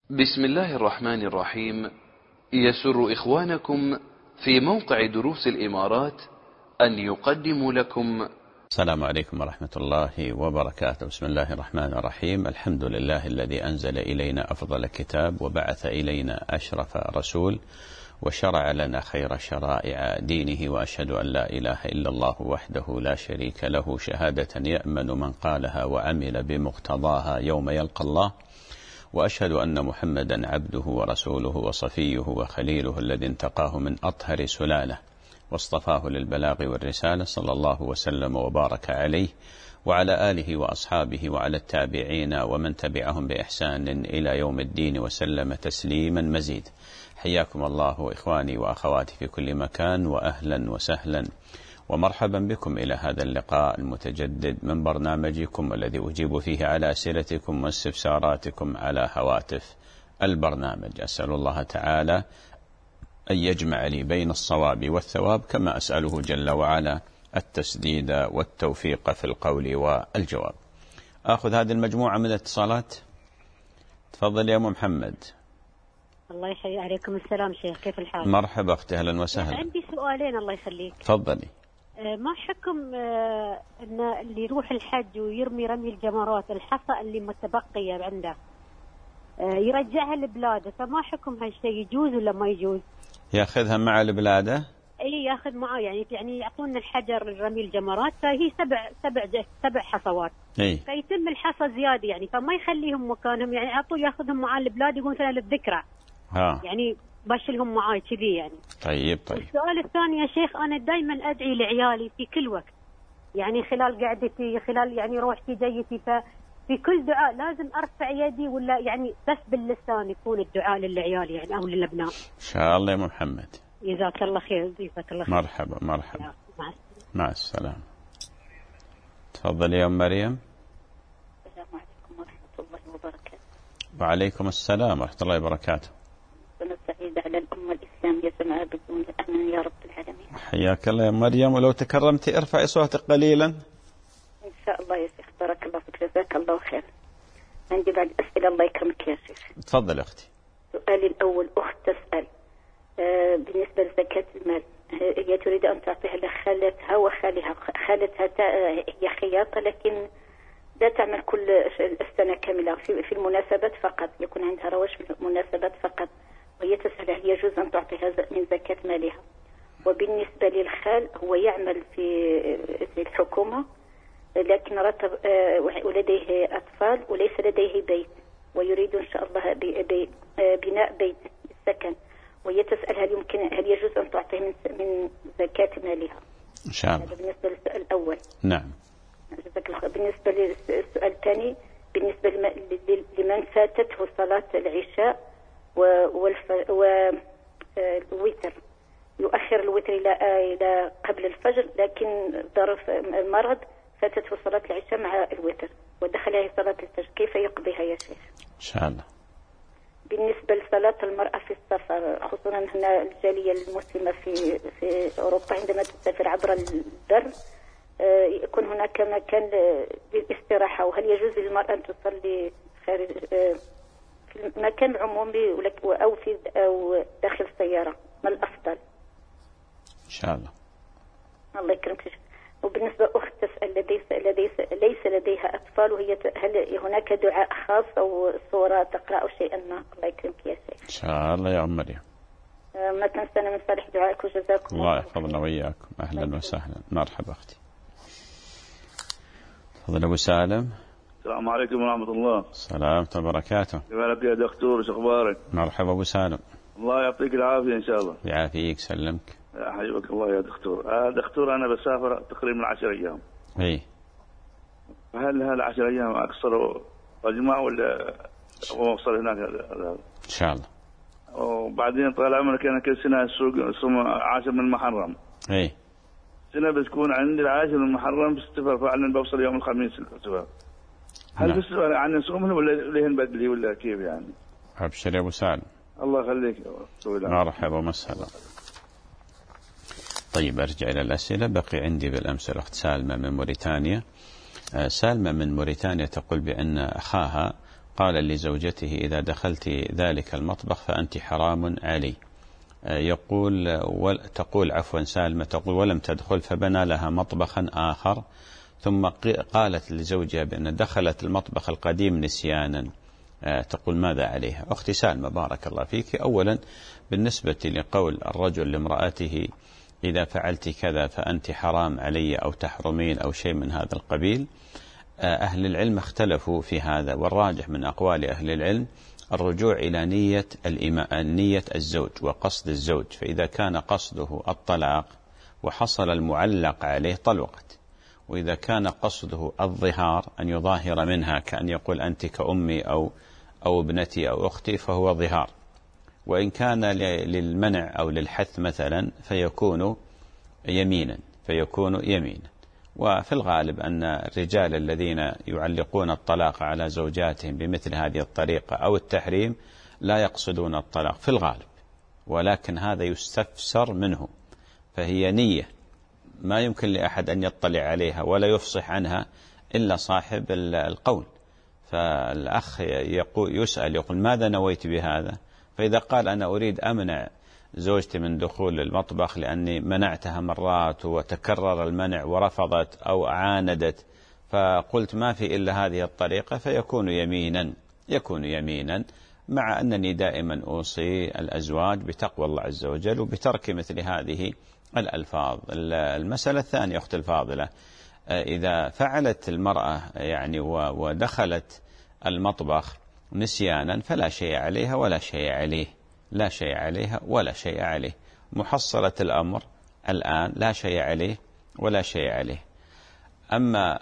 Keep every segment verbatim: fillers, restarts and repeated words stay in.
بسم الله الرحمن الرحيم. يسر إخوانكم في موقع دروس الإمارات أن يقدموا لكم. السلام عليكم ورحمة الله وبركاته. بسم الله الرحمن الرحيم. الحمد لله الذي أنزل إلينا أفضل كتاب وبعث إلينا أشرف رسول وشرع لنا خير شرائع دينه، وأشهد أن لا إله إلا الله وحده لا شريك له شهادة يأمن من قالها وعمل بمقتضاها يوم يلقى الله، وأشهد أن محمدا عبده ورسوله وصفيه وخليله الذي انتقاه من أطهر سلالة واصطفاه للبلاغ والرسالة، صلى الله وسلم وبارك عليه وعلى آله وأصحابه وعلى التابعين ومن تبعهم بإحسان إلى يوم الدين وسلم تسليما مزيد. حياكم الله إخواني وأخواتي في كل مكان، وأهلا وسهلا ومرحبا بكم إلى هذا اللقاء المتجدد من برنامجكم الذي أجيب فيه على أسئلتكم واستفساراتكم على هواتف البرنامج. أسأل الله تعالى أن يجمع لي بين الصواب والثواب، كما أسأله جل وعلا التسديد والتوفيق في القول والجواب. أخذ هذه المجموعة من الاتصالات. تفضل يا أم محمد. الله يحيي. عليكم السلام شيخ، كيف الحال؟ مرحبا أختي، أهلا وسهلا. عندي سؤالين الله يخليك. تفضلي. ما حكم أن اللي يروح الحج ويرمي رمي الجمرات الحصى اللي متبقية عنده يرجعها لبلاده، فما حكم هالشيء، يجوز ولا ما يجوز؟ ياخذها مع لبلاده؟ اي ياخذ معاه، يعني يعني يعطونا الحجر رمي الجمرات، فهي سبع سبع سبع حصوات، اي فيتم الحصى زياده يعني، فما يخليهم مكانهم، يعني على طول ياخذهم معاه البلاد، يقول مثلا للذكرى ها، يعني بشلهم معاي كذي يعني. طيب طيب. السؤال الثاني يا شيخ، انا دائما ادعي لعيالي في كل وقت، يعني خلال قعدتي، خلال يعني روحتي جيتي، ففي كل دعاء لازم ارفع يدي، ولا يعني بس باللسان يكون الدعاء للعيال يعني او للابناء؟ ان شاء الله يا محمد. جزاك الله خير. جزاك الله خير. مرحبا مرحبا. مع, مع السلامة. تفضل يا أم مريم. السلام عليكم ورحمة الله وبركاته. وعليكم السلام ورحمة الله وبركاته. سنة سعيدة على الأمة الإسلامية، سماء بدون الأمن يا رب العالمين. حياك الله يا مريم، ولو تكرمتي ارفعي صوتك قليلا. إن شاء الله يا شيخ، بارك الله فيك، جزاك الله خير. عندي بعد أسئلة الله يكرمك يا شيخ. تفضل أختي. سؤالي الأول، أخت تسأل آه بالنسبة لزكاة المال، هي تريد أن تعطيها لخالتها وخالها. خالتها هي خياطة، لكن لا تعمل كل السنة كاملة، في, في المناسبات فقط، يكون عندها رواج في المناسبات فقط، وهي تسأل هل يجوز أن تعطيها من زكاة مالها. وبالنسبة للخال، هو يعمل في في الحكومة، لكن رتب ولديه أطفال وليس لديه بيت، ويريد إن شاء الله بناء بيت السكن، وهي تسأل هل يمكن هل يجوز أن تعطيه من من زكاة مالها. إن شاء الله. هذا بالنسبة للسؤال الأول. نعم. جزاك الله خير. بالنسبة للسؤال الثاني، بالنسبة لمن فاتته صلاة العشاء والوتر، يؤخر الوتر إلى إلى قبل الفجر، لكن ظرف المرض فاتته صلاة العشاء مع الوتر ودخلها صلاة الفجر، كيف يقضيها يا شيخ؟ إن شاء الله. بالنسبة لصلاة المرأة في السفر، خصوصا هنا الجالية المسلمة في في أوروبا، عندما تسافر عبر البر يكون هناك مكان للاستراحة، وهل يجوز للمرأة أن تصلي خارج في مكان عمومي أو في أو داخل السيارة؟ ما الأفضل؟ إن شاء الله. الله يكرمك. وبالنسبة أخت تسأل، لديس لديس ليس لديها أطفال، وهي هل هناك دعاء خاص أو سورة تقرأ أو شيئا ما؟ الله يكرمك يا شيخ. إن شاء الله يا أم مريم. ما تنسانا من صالح دعائك، وجزاكم الله الله يحفظنا وإياكم. أهلا وسهلا. مرحبا أختي. تفضل أبو سالم. السلام عليكم ورحمة الله. السلام وبركاته. كيف حالك يا دكتور؟ شو أخبارك؟ مرحبا أبو سالم. الله يعطيك العافية إن شاء الله. يعافيك سلمك. حياك الله يا دكتور. آه دكتور، أنا بسافر تقريبا عشر أيام. إيه. هل هالعشر أيام أقصر أجمع ولا أوصل هناك؟ إن شاء الله. وبعدين طال عمرك أنا كل سنة السوق عاشر من المحرم. إيه. سنة بتكون عندي العاشر من المحرم في السفر، فعلا بوصل يوم الخميس السفر. هل في السفر يعني نصوم ولا لهن بدلي ولا كيف يعني؟ أبشر يا أبو سالم. الله يخليك. مرحبا ومسهلا. طيب أرجع إلى الأسئلة. بقي عندي بالأمس الأخت سالمة من موريتانيا. سالمة من موريتانيا تقول بأن أخاها قال لزوجته إذا دخلت ذلك المطبخ فأنت حرام علي. يقول تقول عفوا سالمة تقول ولم تدخل فبنى لها مطبخا آخر، ثم قالت لزوجها بأن دخلت المطبخ القديم نسيانا، تقول ماذا عليها؟ أختي سالمة بارك الله فيك، أولا بالنسبة لقول الرجل لامرأته إذا فعلت كذا فأنت حرام علي أو تحرمين أو شيء من هذا القبيل، أهل العلم اختلفوا في هذا، والراجح من أقوال أهل العلم الرجوع إلى نية الإماء نية الزوج وقصد الزوج، فإذا كان قصده الطلاق وحصل المعلق عليه طلقت، وإذا كان قصده الظهار أن يظاهر منها كأن يقول أنت كأمي أو أو ابنتي أو أختي فهو ظهار، وإن كان للمنع أو للحث مثلا فيكون يمينا فيكون يمينا. وفي الغالب أن الرجال الذين يعلقون الطلاق على زوجاتهم بمثل هذه الطريقة أو التحريم لا يقصدون الطلاق في الغالب، ولكن هذا يستفسر منه، فهي نية ما يمكن لأحد أن يطلع عليها ولا يفصح عنها إلا صاحب القول. فالأخ يقول يسأل يقول ماذا نويت بهذا؟ فإذا قال أنا أريد أمنع زوجتي من دخول المطبخ لأني منعتها مرات وتكرر المنع ورفضت أو عاندت، فقلت ما في إلا هذه الطريقة، فيكون يمينا يكون يمينا مع أنني دائما أوصي الأزواج بتقوى الله عز وجل وبترك مثل هذه الألفاظ. المسألة الثانية أخت الفاضلة، إذا فعلت المرأة يعني ودخلت المطبخ نسيانا فلا شيء عليها ولا شيء عليه، لا شيء عليها ولا شيء عليه، محصلة الأمر الآن لا شيء عليه ولا شيء عليه. أما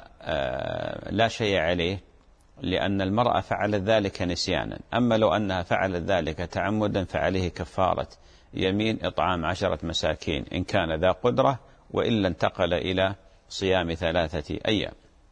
لا شيء عليه لأن المرأة فعلت ذلك نسيانا، أما لو أنها فعلت ذلك تعمدا فعليه كفارة يمين إطعام عشرة مساكين إن كان ذا قدرة، وإلا انتقل إلى صيام ثلاثة أيام.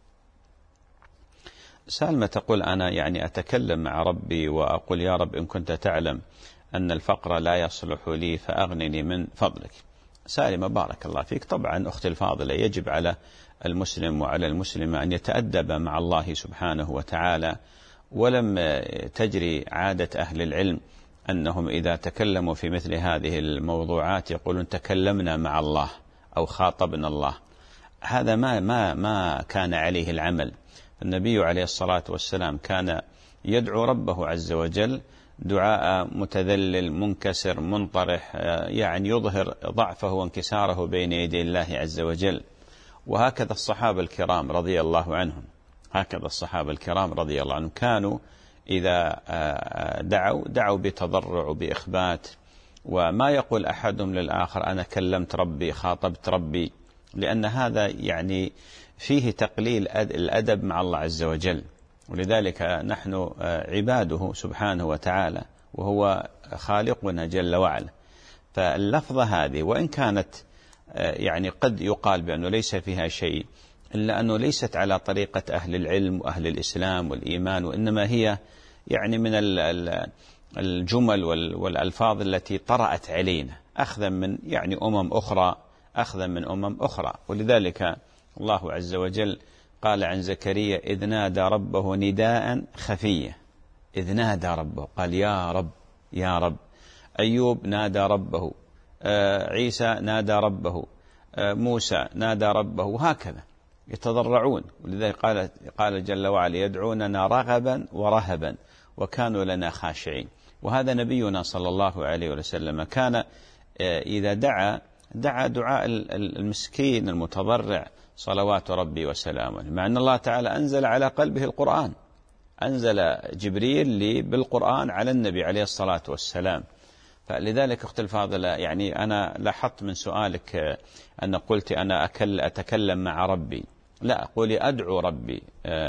سالمة تقول أنا يعني أتكلم مع ربي وأقول يا رب إن كنت تعلم أن الفقر لا يصلح لي فأغنني من فضلك. سالمة بارك الله فيك، طبعا أختي الفاضلة يجب على المسلم وعلى المسلمة أن يتأدب مع الله سبحانه وتعالى، ولم تجري عادة أهل العلم أنهم إذا تكلموا في مثل هذه الموضوعات يقولون تكلمنا مع الله أو خاطبنا الله. هذا ما ما ما كان عليه العمل. النبي عليه الصلاة والسلام كان يدعو ربه عز وجل دعاء متذلل منكسر منطرح، يعني يظهر ضعفه وانكساره بين يدي الله عز وجل. وهكذا الصحابة الكرام رضي الله عنهم هكذا الصحابة الكرام رضي الله عنهم كانوا إذا دعوا دعوا بتضرع وبإخبات، وما يقول أحدهم للآخر أنا كلمت ربي خاطبت ربي، لأن هذا يعني فيه تقليل الأدب مع الله عز وجل. ولذلك نحن عباده سبحانه وتعالى وهو خالقنا جل وعلا. فاللفظة هذه وإن كانت يعني قد يقال بأنه ليس فيها شيء، إلا أنه ليست على طريقة أهل العلم وأهل الإسلام والإيمان، وإنما هي يعني من الجمل والألفاظ التي طرأت علينا أخذا من يعني أمم أخرى أخذا من أمم أخرى. ولذلك الله عز وجل قال عن زكريا إذ نادى ربه نداء خفيا، إذ نادى ربه قال يا رب يا رب. أيوب نادى ربه، عيسى نادى ربه، موسى نادى ربه، وهكذا يتضرعون. ولذلك قال قال جل وعلا يدعوننا رغبا ورهبا وكانوا لنا خاشعين. وهذا نبينا صلى الله عليه وسلم كان إذا دعا دعا دعاء المسكين المتضرع صلوات ربي وسلامه، مع أن الله تعالى أنزل على قلبه القرآن، أنزل جبريل بالقرآن على النبي عليه الصلاة والسلام. فلذلك أخت الفاضلة يعني أنا لاحظت من سؤالك أن قلت أنا أكل أتكلم مع ربي، لا، قولي أدعو ربي،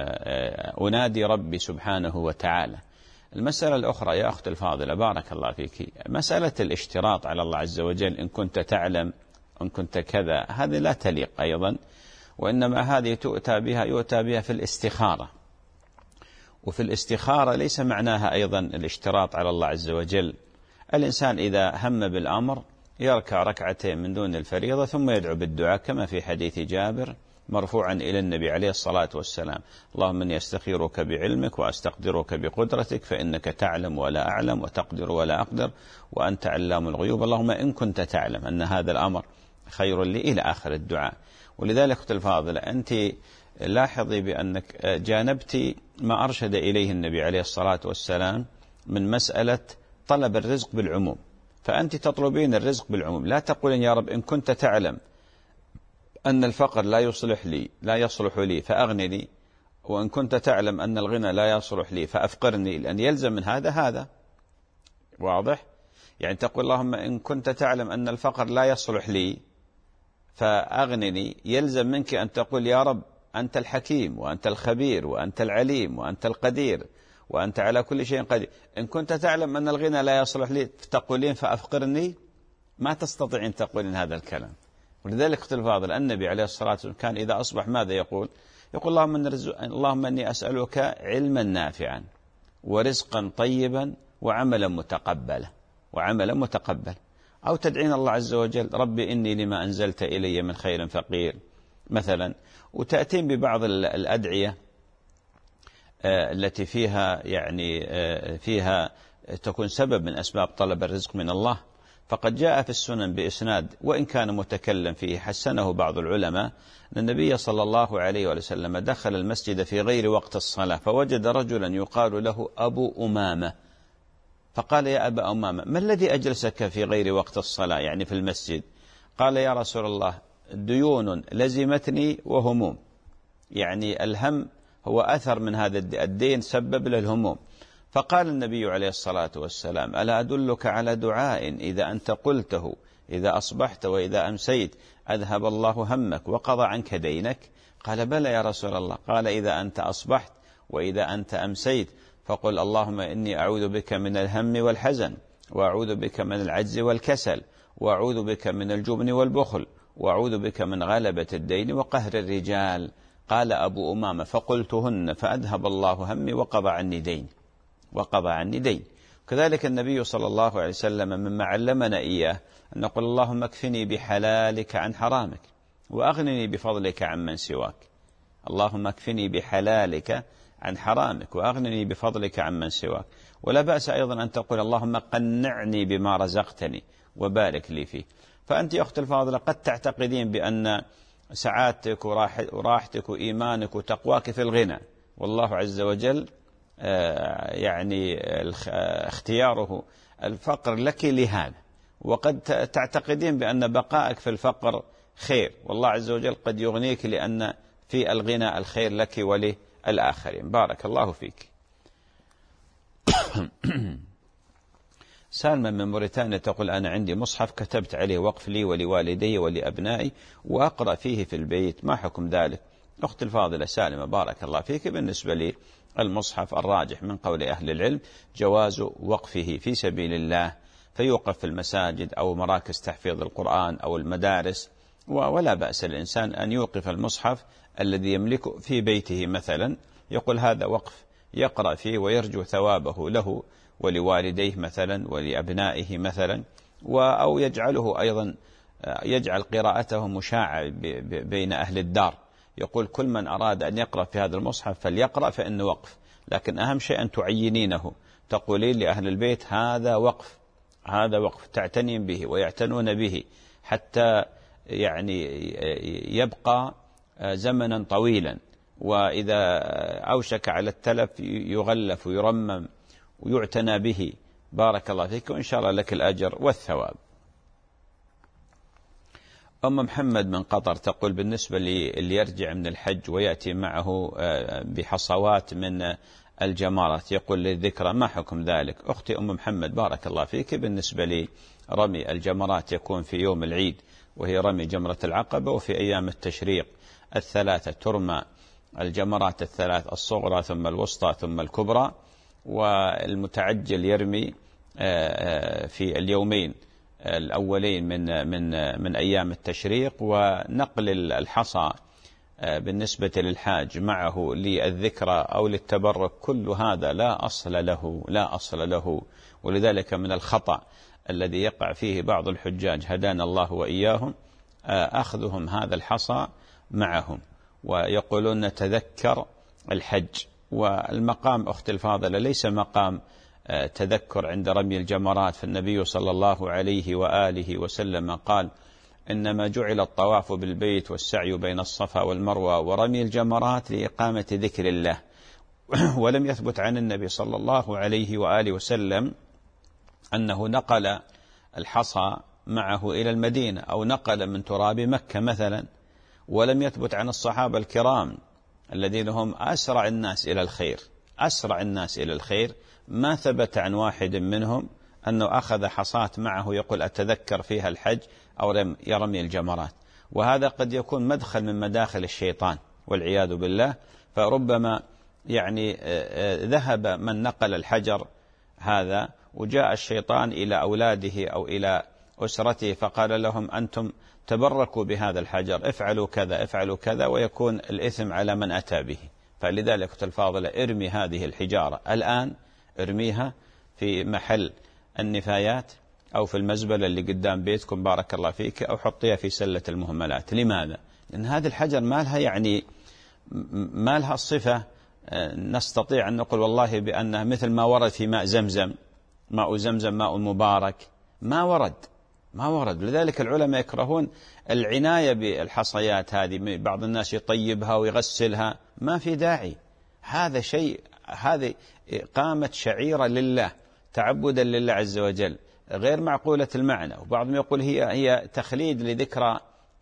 أنادي ربي سبحانه وتعالى. المسألة الأخرى يا أخت الفاضلة بارك الله فيك، مسألة الاشتراط على الله عز وجل إن كنت تعلم إن كنت كذا، هذه لا تليق أيضا، وإنما هذه تؤتى بها يؤتى بها في الاستخارة. وفي الاستخارة ليس معناها أيضا الاشتراط على الله عز وجل. الإنسان إذا هم بالأمر يركع ركعتين من دون الفريضة ثم يدعو بالدعاء كما في حديث جابر مرفوعا إلى النبي عليه الصلاة والسلام: اللهم إني أستخيرك بعلمك وأستقدرك بقدرتك فإنك تعلم ولا أعلم وتقدر ولا أقدر وأنت علام الغيوب، اللهم إن كنت تعلم أن هذا الأمر خير لي، إلى آخر الدعاء. ولذلك أختي الفاضلة، أنت لاحظي بأنك جانبت ما أرشد إليه النبي عليه الصلاة والسلام من مسألة طلب الرزق بالعموم، فأنت تطلبين الرزق بالعموم، لا تقولين يا رب إن كنت تعلم أن الفقر لا يصلح لي لا يصلح لي فأغنني، وإن كنت تعلم أن الغنى لا يصلح لي فأفقرني، لأن يلزم من هذا هذا. واضح؟ يعني تقول اللهم إن كنت تعلم أن الفقر لا يصلح لي فأغنني، يلزم منك أن تقول يا رب أنت الحكيم وأنت الخبير وأنت العليم وأنت القدير وأنت على كل شيء قدير. إن كنت تعلم أن الغنى لا يصلح لي تقولين فأفقرني، ما تستطيعين تقولين هذا الكلام. ولذلك اختي الفاضل، النبي عليه الصلاة والسلام كان إذا أصبح ماذا يقول؟ يقول اللهم, اللهم إني أسألك علما نافعا ورزقا طيبا وعملا متقبلا وعملا متقبلا. أو تدعين الله عز وجل ربي إني لما أنزلت إلي من خير فقير مثلا، وتأتين ببعض الأدعية التي فيها يعني فيها تكون سبب من أسباب طلب الرزق من الله. فقد جاء في السنن بإسناد وإن كان متكلم فيه حسنه بعض العلماء أن النبي صلى الله عليه وسلم دخل المسجد في غير وقت الصلاة فوجد رجلا يقال له أبو أمامة، فقال يا أبا أمامة ما الذي أجلسك في غير وقت الصلاة يعني في المسجد؟ قال يا رسول الله ديون لزمتني وهموم، يعني الهم هو أثر من هذا الدين سبب له الهموم. فقال النبي عليه الصلاة والسلام ألا أدلك على دعاء إذا أنت قلته إذا أصبحت وإذا أمسيت أذهب الله همك وقضى عنك دينك؟ قال بلى يا رسول الله. قال إذا أنت أصبحت وإذا أنت أمسيت فقل اللهم إني أعوذ بك من الهم والحزن وأعوذ بك من العجز والكسل وأعوذ بك من الجبن والبخل وأعوذ بك من غلبة الدين وقهر الرجال. قال أبو أمامة فقلتهن فأذهب الله همي وقضى عني دين وقضى عني دين. كذلك النبي صلى الله عليه وسلم مما علمنا إياه أن نقول اللهم اكفني بحلالك عن حرامك وأغنني بفضلك عن من سواك. اللهم اكفني بحلالك عن حرامك وأغنني بفضلك عن من سواك. ولا بأس أيضا أن تقول اللهم قنعني بما رزقتني وبارك لي فيه. فأنت يا أخت الفاضلة قد تعتقدين بأن سعادتك وراحتك وإيمانك وتقواك في الغنى، والله عز وجل يعني اختياره الفقر لك لهذا، وقد تعتقدين بأن بقائك في الفقر خير، والله عز وجل قد يغنيك لأن في الغنى الخير لك وللآخرين. بارك الله فيك. سالمة من موريتانيا تقول أنا عندي مصحف كتبت عليه وقف لي ولوالدي ولأبنائي وأقرأ فيه في البيت، ما حكم ذلك؟ أخت الفاضلة سالمة بارك الله فيك، بالنسبة لي المصحف الراجح من قول أهل العلم جواز وقفه في سبيل الله، فيوقف في المساجد أو مراكز تحفيظ القرآن أو المدارس، ولا بأس الإنسان أن يوقف المصحف الذي يملكه في بيته مثلا، يقول هذا وقف يقرأ فيه ويرجو ثوابه له ولوالديه مثلا ولأبنائه مثلا، أو يجعله أيضا يجعل قراءته مشاعة بين أهل الدار، يقول كل من أراد أن يقرأ في هذا المصحف فليقرأ فإنه وقف، لكن أهم شيء أن تعينينه، تقولين لأهل البيت هذا وقف هذا وقف تعتنين به ويعتنون به حتى يعني يبقى زمنا طويلا، وإذا أوشك على التلف يغلف ويرمم ويعتنى به. بارك الله فيك وإن شاء الله لك الأجر والثواب. أم محمد من قطر تقول بالنسبة اللي يرجع من الحج ويأتي معه بحصوات من الجمارات يقول للذكرى، ما حكم ذلك؟ أختي أم محمد بارك الله فيك، بالنسبة لي رمي الجمرات يكون في يوم العيد وهي رمي جمرة العقبة، وفي أيام التشريق الثلاثة ترمى الجمرات الثلاث الصغرى ثم الوسطى ثم الكبرى، والمتعجل يرمي في اليومين الأولين من من من أيام التشريق. ونقل الحصى بالنسبة للحاج معه للذكرى أو للتبرك كل هذا لا أصل له لا أصل له ولذلك من الخطأ الذي يقع فيه بعض الحجاج هدانا الله وإياهم أخذهم هذا الحصى معهم، ويقولون نتذكر الحج. والمقام أختي الفاضلة ليس مقام تذكر عند رمي الجمرات، فالنبي صلى الله عليه وآله وسلم قال إنما جعل الطواف بالبيت والسعي بين الصفا والمروة ورمي الجمرات لإقامة ذكر الله. ولم يثبت عن النبي صلى الله عليه وآله وسلم أنه نقل الحصى معه إلى المدينة أو نقل من تراب مكة مثلا. ولم يثبت عن الصحابة الكرام الذين هم أسرع الناس إلى الخير أسرع الناس إلى الخير ما ثبت عن واحد منهم أنه أخذ حصاة معه يقول أتذكر فيها الحج أو يرمي الجمرات. وهذا قد يكون مدخل من مداخل الشيطان والعياذ بالله. فربما يعني ذهب من نقل الحجر هذا وجاء الشيطان إلى أولاده أو إلى أسرته فقال لهم أنتم تبركوا بهذا الحجر، افعلوا كذا افعلوا كذا، ويكون الإثم على من أتى به. فلذلك أختي الفاضلة ارمي هذه الحجارة الآن، ارميها في محل النفايات أو في المزبلة اللي قدام بيتكم بارك الله فيك، أو حطيها في سلة المهملات. لماذا؟ لأن هذه الحجر ما لها يعني ما لها الصفة نستطيع أن نقول والله بأنها مثل ما ورد في ماء زمزم، ماء زمزم ماء مبارك، ما ورد ما ورد. لذلك العلماء يكرهون العناية بالحصيات هذه، بعض الناس يطيبها ويغسلها، ما في داعي. هذا شيء، هذه إقامة شعيرة لله، تعبدا لله عز وجل، غير معقولة المعنى. وبعضهم يقول هي هي تخليد لذكرى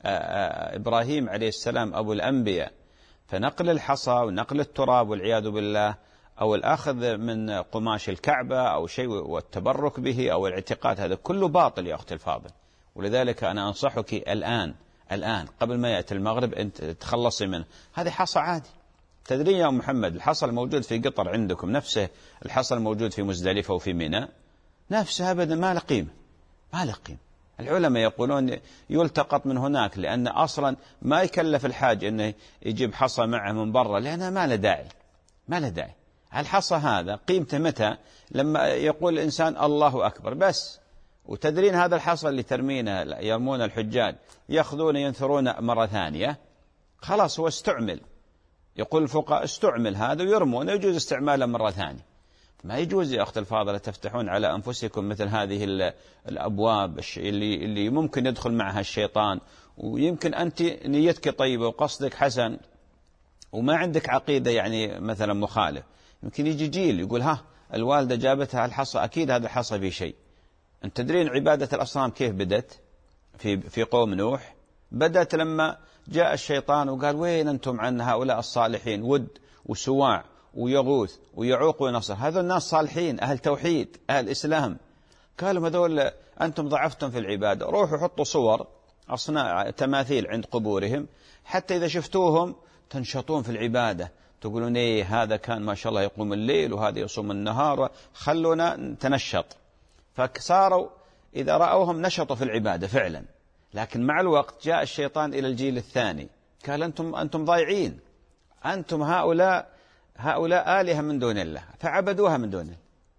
إبراهيم عليه السلام أبو الأنبياء. فنقل الحصى ونقل التراب والعياذ بالله أو الأخذ من قماش الكعبة أو شيء والتبرك به أو الاعتقاد، هذا كله باطل يا أختي الفاضل. ولذلك أنا أنصحك الآن الآن قبل ما يأتي المغرب أنت تخلصي منه. هذه حصى عادي. تدري يا محمد الحصى الموجود في قطر عندكم نفسه الحصى الموجود في مزدلفة وفي منى نفسه أبدا ما له قيمة، ما له قيمة. العلماء يقولون يلتقط من هناك، لأن أصلا ما يكلف الحاج أنه يجيب حصى معه من برا، لأنه ما له داعي ما له داعي. الحصى هذا قيمته متى؟ لما يقول الإنسان الله أكبر بس. وتدرين هذا الحصى اللي ترمينه يرمون الحجاج يأخذون ينثرون مرة ثانية، خلاص هو استعمل. يقول الفقهاء استعمل هذا ويرمونه، يجوز استعماله مرة ثانية. ما يجوز يا أخت الفاضلة تفتحون على أنفسكم مثل هذه الأبواب اللي اللي ممكن يدخل معها الشيطان. ويمكن أنت نيتك طيبة وقصدك حسن وما عندك عقيدة يعني مثلا مخالف، يمكن يجي جيل يقول ها الوالدة جابتها الحصى أكيد هذا الحصى فيه شيء. أنت تدرين عبادة الأصنام كيف بدت في في قوم نوح؟ بدت لما جاء الشيطان وقال وين أنتم عن هؤلاء الصالحين، ود وسواع ويغوث ويعوق ونصر، هذول الناس صالحين أهل توحيد أهل إسلام. قالوا هذول أنتم ضعفتم في العبادة، روحوا حطوا صور أصنع تماثيل عند قبورهم حتى إذا شفتوهم تنشطون في العبادة، تقولون إيه هذا كان ما شاء الله يقوم الليل وهذا يصوم النهار، خلونا نتنشط. فصاروا إذا رأوهم نشطوا في العبادة فعلا. لكن مع الوقت جاء الشيطان إلى الجيل الثاني قال أنتم أنتم ضايعين، أنتم هؤلاء هؤلاء آلهة من دون الله فعبدوها من دون الله.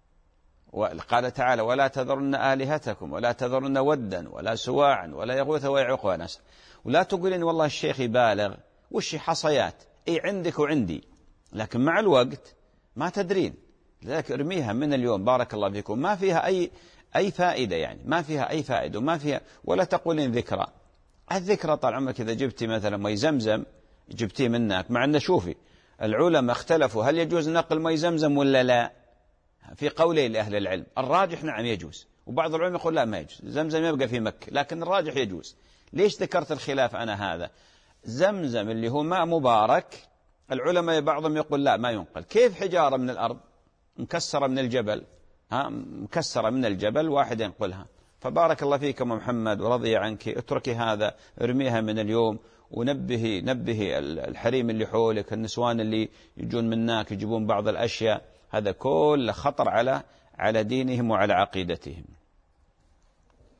وقال تعالى ولا تذرن آلهتكم ولا تذرن ودا ولا سواعا ولا يغوث ويعوق ونسر. ولا تقولين والله الشيخ يبالغ وش حصيات، اي عندك وعندي، لكن مع الوقت ما تدرين. لذلك ارميها من اليوم بارك الله فيكم، ما فيها أي أي فائدة، يعني ما فيها أي فائدة وما فيها. ولا تقولين ذكرى، الذكرى طال عمرك إذا جبتي مثلا مي زمزم جبتيه منك، مع أن شوفي العلماء اختلفوا هل يجوز نقل مي زمزم ولا لا، في قولين لأهل العلم. الراجح نعم يجوز، وبعض العلماء يقول لا ما يجوز، زمزم يبقى في مكة، لكن الراجح يجوز. ليش ذكرت الخلاف أنا هذا؟ زمزم اللي هو ماء مبارك العلماء بعضهم يقول لا ما ينقل. كيف حجارة من الأرض مكسرة من الجبل، ها مكسرة من الجبل واحد ينقلها؟ فبارك الله فيك يا محمد ورضي عنك، اتركي هذا ارميها من اليوم، ونبهي نبهي الحريم اللي حولك، النسوان اللي يجون منك يجيبون بعض الأشياء، هذا كله خطر على على دينهم وعلى عقيدتهم.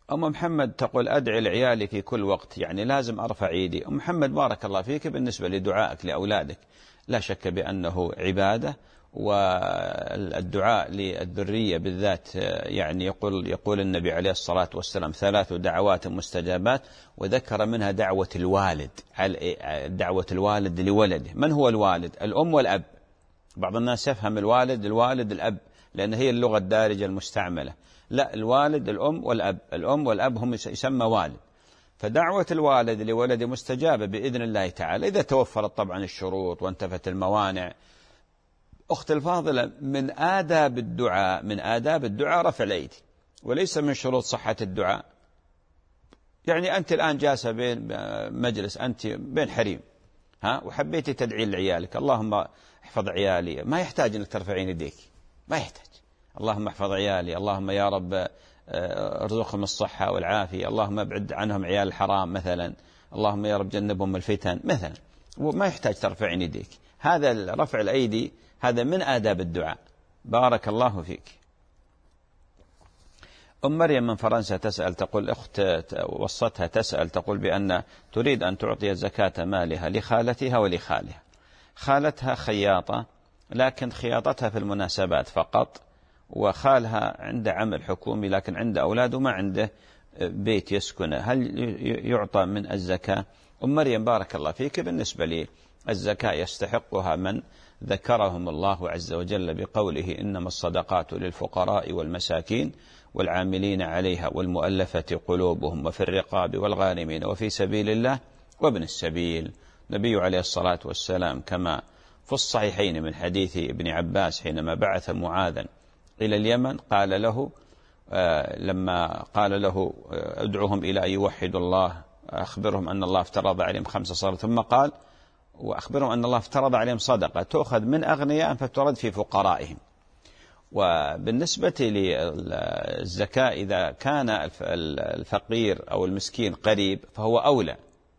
أم محمد تقول أدعي لعيالي في كل وقت، يعني لازم أرفع إيدي. أم محمد بارك الله فيك، بالنسبة لدعائك لأولادك لا شك بأنه عبادة، والدعاء للذرية بالذات يعني يقول يقول النبي عليه الصلاة والسلام ثلاث دعوات مستجابات، وذكر منها دعوة الوالد، دعوة الوالد لولده. من هو الوالد؟ الأم والأب. بعض الناس يفهم الوالد الوالد الأب لأن هي اللغة الدارجة المستعملة، لا، الوالد الأم والأب، الأم والأب هم يسمى والد. فدعوة الوالد لولده مستجابة بإذن الله تعالى إذا توفرت طبعا الشروط وانتفت الموانع. أخت الفاضلة، من آداب الدعاء من آداب الدعاء رفع الأيدي، وليس من شروط صحة الدعاء. يعني أنت الآن جالسة بين مجلس، أنت بين حريم، ها، وحبيتي تدعي لعيالك، اللهم احفظ عيالي، ما يحتاج أنك ترفعين يديك، ما يحتاج. اللهم احفظ عيالي، اللهم يا رب ارزقهم الصحة والعافية، اللهم ابعد عنهم عيال الحرام مثلا، اللهم يا رب جنبهم الفتن مثلا، وما يحتاج ترفعين يديك. هذا رفع الأيدي هذا من آداب الدعاء. بارك الله فيك. أم مريم من فرنسا تسأل، تقول أخت وصتها تسأل، تقول بأن تريد أن تعطي زكاة مالها لخالتها ولخالها. خالتها خياطة لكن خياطتها في المناسبات فقط، وخالها عنده عمل حكومي لكن عنده أولاد وما عنده بيت يسكنه، هل يعطى من الزكاة؟ أم مريم بارك الله فيك، بالنسبة لي الزكاة يستحقها من ذكرهم الله عز وجل بقوله إنما الصدقات للفقراء والمساكين والعاملين عليها والمؤلفة قلوبهم وفي الرقاب والغارمين وفي سبيل الله وابن السبيل. النبي عليه الصلاة والسلام كما في الصحيحين من حديث ابن عباس حينما بعث معاذا إلى اليمن قال له آه لما قال له آه ادعوهم إلى أن يوحدوا الله، أخبرهم أن الله افترض عليهم خمس صلوات، ثم قال وأخبرهم أن الله افترض عليهم صدقة تؤخذ من أغنياء فترد في فقرائهم. وبالنسبة للزكاة إذا كان الفقير أو المسكين قريب فهو أولى،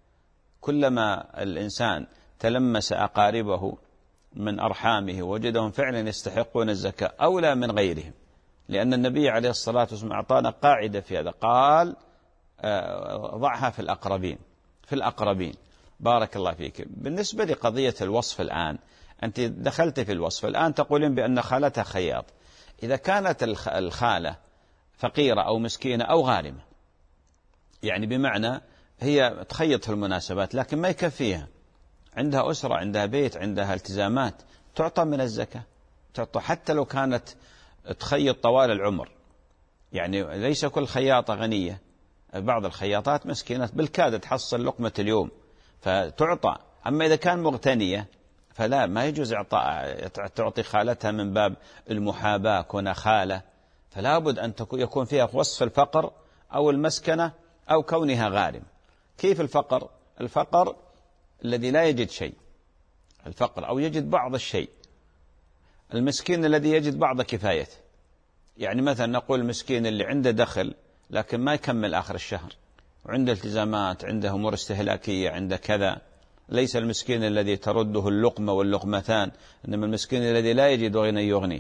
كلما الإنسان تلمس أقاربه من أرحامه وجدهم فعلا يستحقون الزكاة أولى من غيرهم، لأن النبي عليه الصلاة والسلام أعطانا قاعدة في هذا، قال ضعها في الأقربين في الأقربين. بارك الله فيك. بالنسبة لقضية الوصف الآن، أنت دخلت في الوصف الآن تقولين بأن خالتها خياط. إذا كانت الخالة فقيرة أو مسكينة أو غارمة، يعني بمعنى هي تخيط في المناسبات لكن ما يكفيها، عندها أسرة، عندها بيت، عندها التزامات، تعطى من الزكاة، تعطى حتى لو كانت تخيط طوال العمر. يعني ليس كل خياطة غنية، بعض الخياطات مسكينة بالكاد تحصل لقمة اليوم فتعطى. أما إذا كان مغتنية فلا، ما يجوز إعطاء تعطي خالتها من باب المحاباة، كونها خالة، فلا بد أن يكون فيها وصف الفقر أو المسكنة أو كونها غارم. كيف الفقر؟ الفقر الذي لا يجد شيء، الفقر أو يجد بعض الشيء. المسكين الذي يجد بعض كفايته، يعني مثلا نقول المسكين اللي عنده دخل لكن ما يكمل آخر الشهر وعنده التزامات، عنده أمور استهلاكية، عنده كذا. ليس المسكين الذي ترده اللقمة واللقمتان، إنما المسكين الذي لا يجد غنى يغنيه.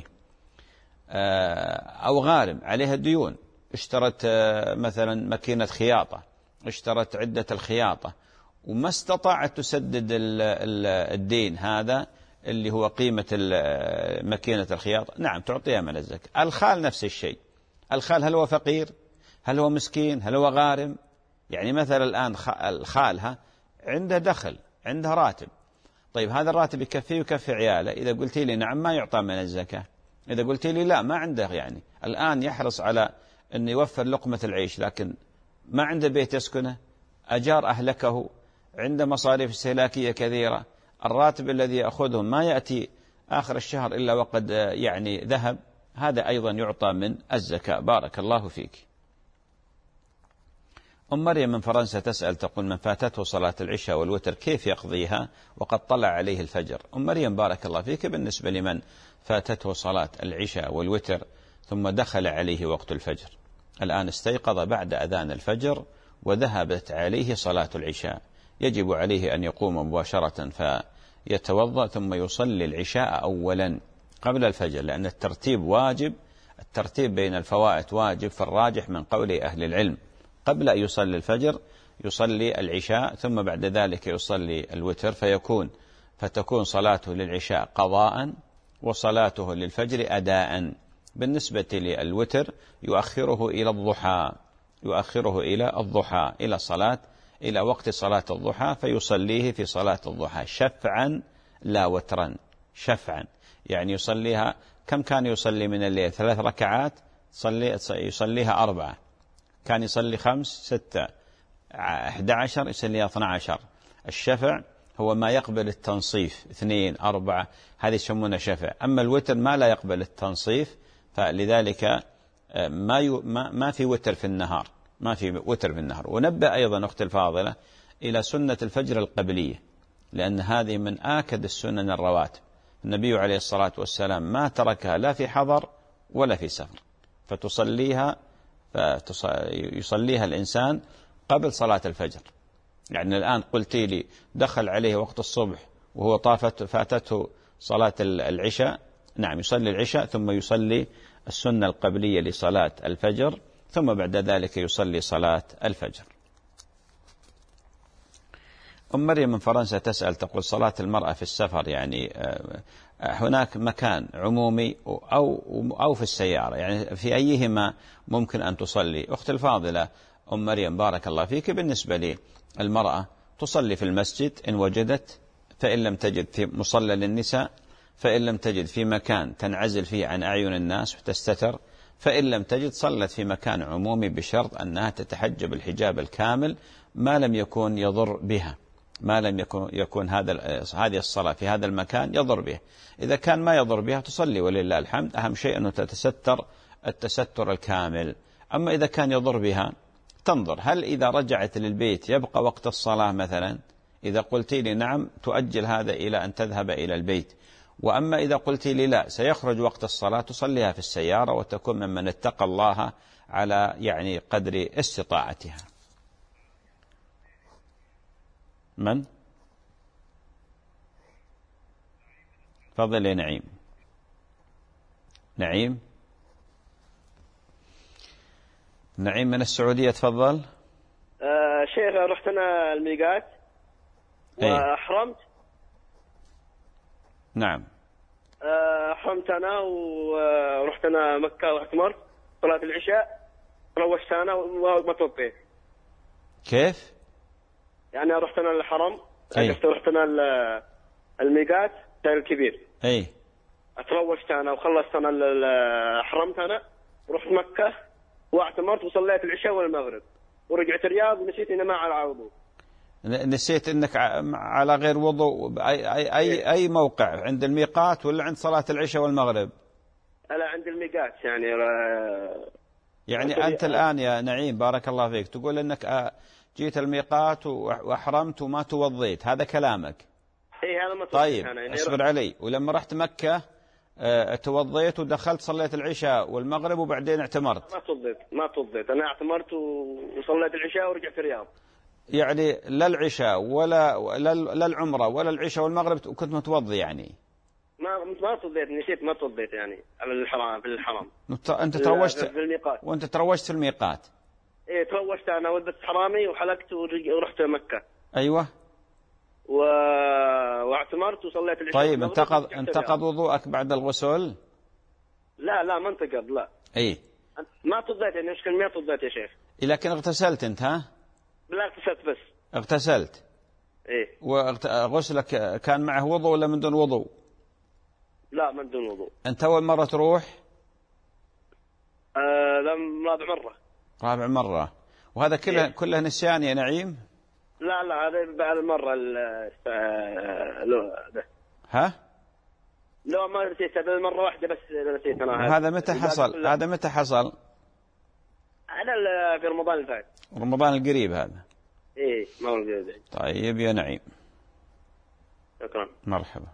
أو غارم عليها ديون، اشترت مثلا ماكينة خياطة، اشترت عدة الخياطة وما استطاعت تسدد الدين هذا اللي هو قيمة ماكينة الخياطة، نعم تعطيها من الزكاة. الخال نفس الشيء. الخال هل هو فقير؟ هل هو مسكين؟ هل هو غارم؟ يعني مثلا الآن الخالها عنده دخل، عنده راتب، طيب هذا الراتب يكفيه ويكفي عياله. إذا قلت لي نعم ما يعطى من الزكاة. إذا قلت لي لا ما عنده، يعني الآن يحرص على أن يوفر لقمة العيش لكن ما عنده بيت يسكنه، أجار أهلكه، عنده مصاريف استهلاكية كثيرة، الراتب الذي يأخذه ما يأتي آخر الشهر إلا وقد يعني ذهب، هذا أيضا يعطى من الزكاة. بارك الله فيك. أم مريم من فرنسا تسأل، تقول من فاتته صلاة العشاء والوتر كيف يقضيها وقد طلع عليه الفجر؟ أم مريم بارك الله فيك، بالنسبة لمن فاتته صلاة العشاء والوتر ثم دخل عليه وقت الفجر، الآن استيقظ بعد أذان الفجر وذهبت عليه صلاة العشاء، يجب عليه أن يقوم مباشرة فيتوضأ ثم يصلي العشاء أولا قبل الفجر، لأن الترتيب واجب، الترتيب بين الفوائت واجب في الراجح من قول أهل العلم. قبل أن يصلي الفجر يصلي العشاء، ثم بعد ذلك يصلي الوتر، فيكون فتكون صلاته للعشاء قضاء وصلاته للفجر أداء. بالنسبة للوتر يؤخره إلى الضحى، يؤخره إلى الضحى إلى صلاة إلى وقت صلاة الضحى، فيصليه في صلاة الضحى شفعا لا وترا. شفعا يعني يصليها، كم كان يصلي من الليل؟ ثلاث ركعات، يصلي يصليها أربعة. كان يصلي خمس، ستة، أحد عشر، يصليها اثنا عشر. الشفع هو ما يقبل التنصيف، اثنين، أربعة، هذه يسمونه شفع. أما الوتر ما لا يقبل التنصيف، فلذلك ما ي... ما ما في وتر في النهار، ما في وتر في النهار. ونبه أيضا أختي الفاضلة إلى سنة الفجر القبلية، لأن هذه من آكد السنن الرواتب. النبي عليه الصلاة والسلام ما تركها لا في حضر ولا في سفر، فتصليها فيصليها الإنسان قبل صلاة الفجر. يعني الآن قلت لي دخل عليه وقت الصبح وهو طافت فاتته صلاة العشاء، نعم يصلي العشاء ثم يصلي السنة القبلية لصلاة الفجر، ثم بعد ذلك يصلي صلاة الفجر. أم مريم من فرنسا تسأل تقول صلاة المرأة في السفر، يعني هناك مكان عمومي أو أو في السيارة، يعني في أيهما ممكن أن تصلي؟ أختي الفاضلة أم مريم بارك الله فيك، بالنسبة لي المرأة تصلي في المسجد إن وجدت، فإن لم تجد في مصلى للنساء، فإن لم تجد في مكان تنعزل فيه عن أعين الناس وتستتر، فإن لم تجد صلت في مكان عمومي بشرط أنها تتحجب الحجاب الكامل ما لم يكن يضر بها، ما لم يكن يكون هذا هذه الصلاة في هذا المكان يضر به. إذا كان ما يضر بها تصلي ولله الحمد، أهم شيء أنه تتستر التستر الكامل. أما إذا كان يضر بها تنظر هل إذا رجعت للبيت يبقى وقت الصلاة مثلا. إذا قلت لي نعم تؤجل هذا إلى أن تذهب إلى البيت، وأما إذا قلت لي لا سيخرج وقت الصلاة تصليها في السيارة، وتكون ممن اتقى الله على يعني قدر استطاعتها. من؟ فضل يا نعيم. نعيم نعيم من السعودية تفضل. آه شيخ رحت أنا الميقات وأحرمت. نعم. آه أحرمت أنا ورحت أنا مكة واعتمرت صلاة العشاء، روشت أنا وما توضيت. كيف؟ يعني رحت أنا الحرم، رحت أنا الميقات سير الكبير. أي. أتروشت أنا وخلصت أنا أحرمت أنا ورحت مكة واعتمرت وصليت العشاء والمغرب ورجعت الرياض ونسيت إني ما على وضوء. نسيت إنك على غير وضوء. أي أي أي أي موقع، عند الميقات ولا عند صلاة العشاء والمغرب؟ لا عند الميقات. يعني يعني أنت الآن يا نعيم بارك الله فيك تقول إنك جيت الميقات وأحرمت وما توضيت، هذا كلامك؟ إيه هذا ما. طيب اصبر علي. ولما رحت مكة اه توضيت ودخلت صليت العشاء والمغرب وبعدين اعتمرت؟ ما توضيت ما توضيت أنا اعتمرت وصليت العشاء ورجعت الرياض. يعني لا العشاء ولا لا العمرة ولا العشاء والمغرب كنت متوضي يعني؟ ما ما توضيت، نسيت ما توضيت يعني على الحرام في الحرم. أنت تروشت في الميقات. وأنت تروشت في الميقات؟ إيه تروشت أنا ولبست حرامي وحلقت ورحت مكة. أيوة. و... واعتمرت وصليت العشاء. طيب انتقض انتقض وضوءك بعد الغسل؟ لا لا ما انتقض لا. اي ما توضيت يعني مشكلة ما توضيت يا شيخ. لكن اغتسلت انت؟ ها لا اغتسلت بس. اغتسلت. ايه. وغسلك كان معه وضوء ولا من دون وضوء؟ لا من دون وضوء. انت اول مرة تروح؟ آه لم رابع مرة. رابع مرة. وهذا كله إيه؟ كله نسيان يا نعيم؟ لا لا هذا بعد المرة لو ده. ها؟ لو ما نسيت هذا مرة واحدة بس نسيت أنا. هذا متى حصل؟ هذا متى حصل؟ هذا في رمضان اللي فات. رمضان القريب هذا؟ إيه ما هو القريب. طيب يا نعيم. شكرا. مرحبا.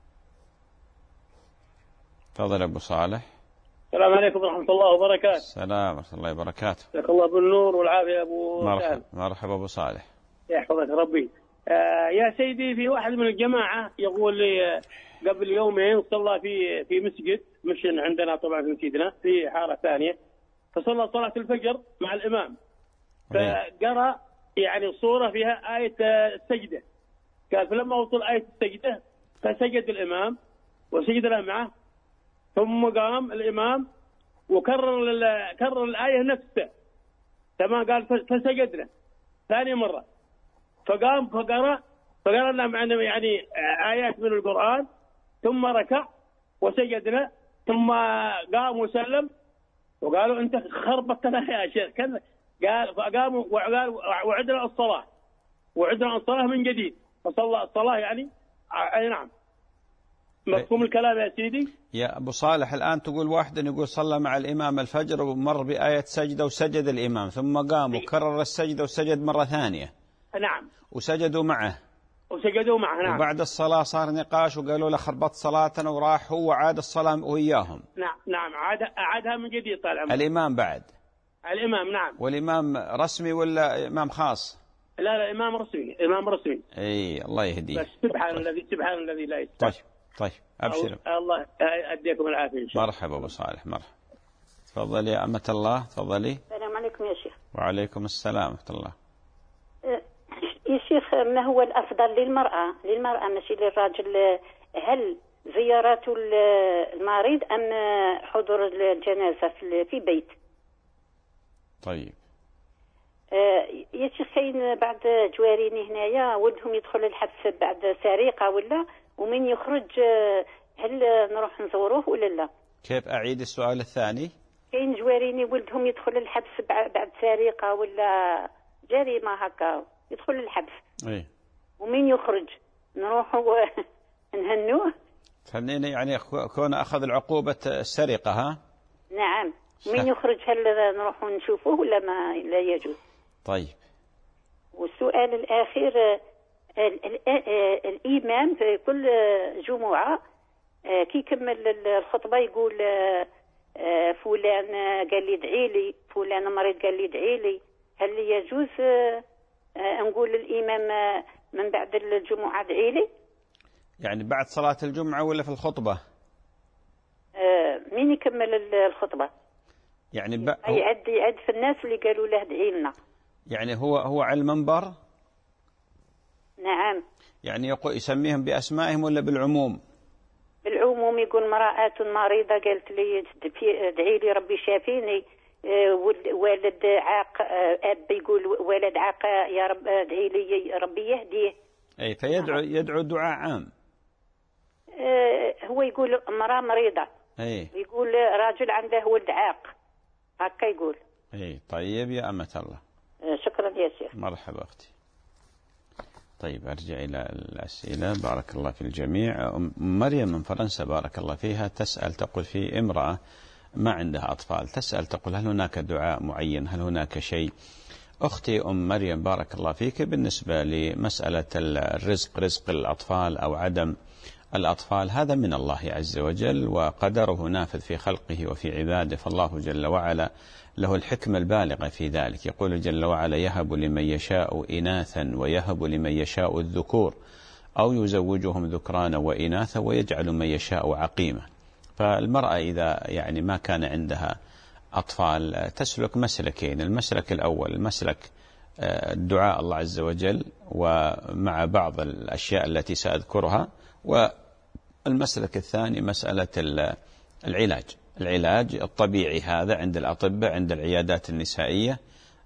تفضل أبو صالح. السلام عليكم ورحمة الله وبركاته. السلام ورحمة الله وبركاته. جزاك الله بالنور والعافية أبو مرحبا. مرحبا أبو صالح. يحفظك ربي. آه يا سيدي في واحد من الجماعة يقول لي قبل يومين صلى في في مسجد مش عندنا طبعا في مسجدنا في حارة ثانية، فصلى صلاة الفجر مع الإمام. فقرأ يعني صورة فيها آية السجدة. قال فلما وصل آية السجدة فسجد الإمام وسجد له معه، ثم قام الإمام وكرر كرر الآية نفسها. تمام. قال فسجدنا ثاني مرة، فقام فقرأ فقرأنا معنا يعني آيات من القرآن، ثم ركع وسجدنا، ثم قام وسلم، وقالوا أنت خربت لنا يا شيخ كذا. قال فقاموا وقال وعدنا الصلاة وعدنا الصلاة من جديد، فصلى الصلاة يعني أي نعم. مفهوم الكلام يا سيدي؟ يا أبو صالح الآن تقول واحد يقول صلى مع الإمام الفجر ومر بآية سجدة وسجد الإمام، ثم قام وكرر السجدة وسجد مرة ثانية. نعم. وسجدوا معه. وسجدوا معه نعم. وبعد الصلاة صار نقاش وقالوا له خربت صلاتنا، وراح هو وعاد الصلاة وإياهم. نعم نعم عاد أعادها من جديد طال عمرك. الإمام بعد. الإمام نعم. والإمام رسمي ولا إمام خاص؟ لا لا إمام رسمي، إمام رسمي. أي الله يهديه. بس سبحان الذي سبحان الذي لا يستطيع. طيب طيب أبشر. الله أديكم العافية إن شاء الله. مرحبا أبو صالح مرحبا. تفضلي يا أمة الله تفضلي. السلام عليكم يا شيخ. وعليكم السلام ورحمة الله. يا شيخ ما هو الأفضل للمرأة للمرأة ماشي للراجل؟ هل زيارة المريض أم حضور الجنازة في بيت؟ طيب يا شيخ كاين بعض جواريني هنايا ولدهم يدخل الحبس بعد سرقة ولا، ومن يخرج هل نروح نزوروه ولا لا؟ كيف أعيد السؤال الثاني؟ كاين جواريني ولدهم يدخل الحبس بعد سرقة ولا جريمة هكا، يدخل الحبس. ايه. ومن يخرج نروح نهنوه؟ تهنيني يعني كون أخذ العقوبة السرقة ها؟ نعم. ومن يخرج هل نروح نشوفوه ولا ما لا يجوز؟ طيب. والسؤال الأخير، الإمام في كل جمعة كي يكمل الخطبة يقول فلان قال لي ادعي لي، فلان مريض قال لي ادعي لي، هل يجوز نقول للإمام من بعد الجمعة ادعي لي؟ يعني بعد صلاة الجمعة ولا في الخطبة؟ مين يكمل الخطبة؟ يعني ب... يعد يعد في الناس اللي قالوا له ادعي لنا. يعني هو هو على المنبر؟ نعم. يعني يقول يسميهم بأسمائهم ولا بالعموم؟ بالعموم. يقول امرأة مريضة قالت لي ادعي لي ربي شافيني، والد عاق أب يقول ولد عاق يا رب ادعي لي ربي يهديه. أي فيدعو يدعو دعاء عام. هو يقول امرأة مريضة. أي. يقول راجل عنده ولد عاق هكا يقول. أي طيب يا أمة الله. شكرا يا شيخ. مرحبا أختي. طيب أرجع إلى الأسئلة. بارك الله في الجميع. مريم من فرنسا بارك الله فيها تسأل تقول في امرأة ما عندها أطفال، تسأل تقول هل هناك دعاء معين، هل هناك شيء؟ أختي أم مريم بارك الله فيك، بالنسبة لمسألة الرزق رزق الأطفال أو عدم الأطفال هذا من الله عز وجل وقدره نافذ في خلقه وفي عباده، فالله جل وعلا له الحكمة البالغة في ذلك. يقول جل وعلا يهب لمن يشاء إناثا ويهب لمن يشاء الذكور أو يزوجهم ذكرانا وإناثا ويجعل من يشاء عقيما. فالمرأة إذا يعني ما كان عندها أطفال تسلك مسلكين، المسلك الأول مسلك الدعاء الله عز وجل ومع بعض الأشياء التي سأذكرها، والمسلك الثاني مسألة العلاج العلاج الطبيعي هذا عند الأطباء عند العيادات النسائية،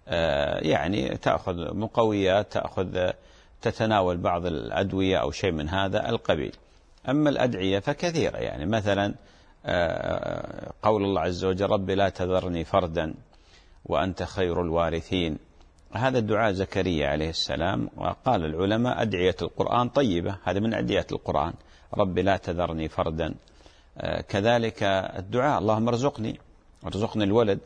يعني تأخذ مقويات، تأخذ تتناول بعض الأدوية أو شيء من هذا القبيل. أما الأدعية فكثيرة، يعني مثلا قول الله عز وجل رب لا تذرني فردا وأنت خير الوارثين، هذا الدعاء زكريا عليه السلام، وقال العلماء أدعية القرآن طيبة، هذا من أدعية القرآن رب لا تذرني فردا. كذلك الدعاء اللهم ارزقني ارزقني الولد،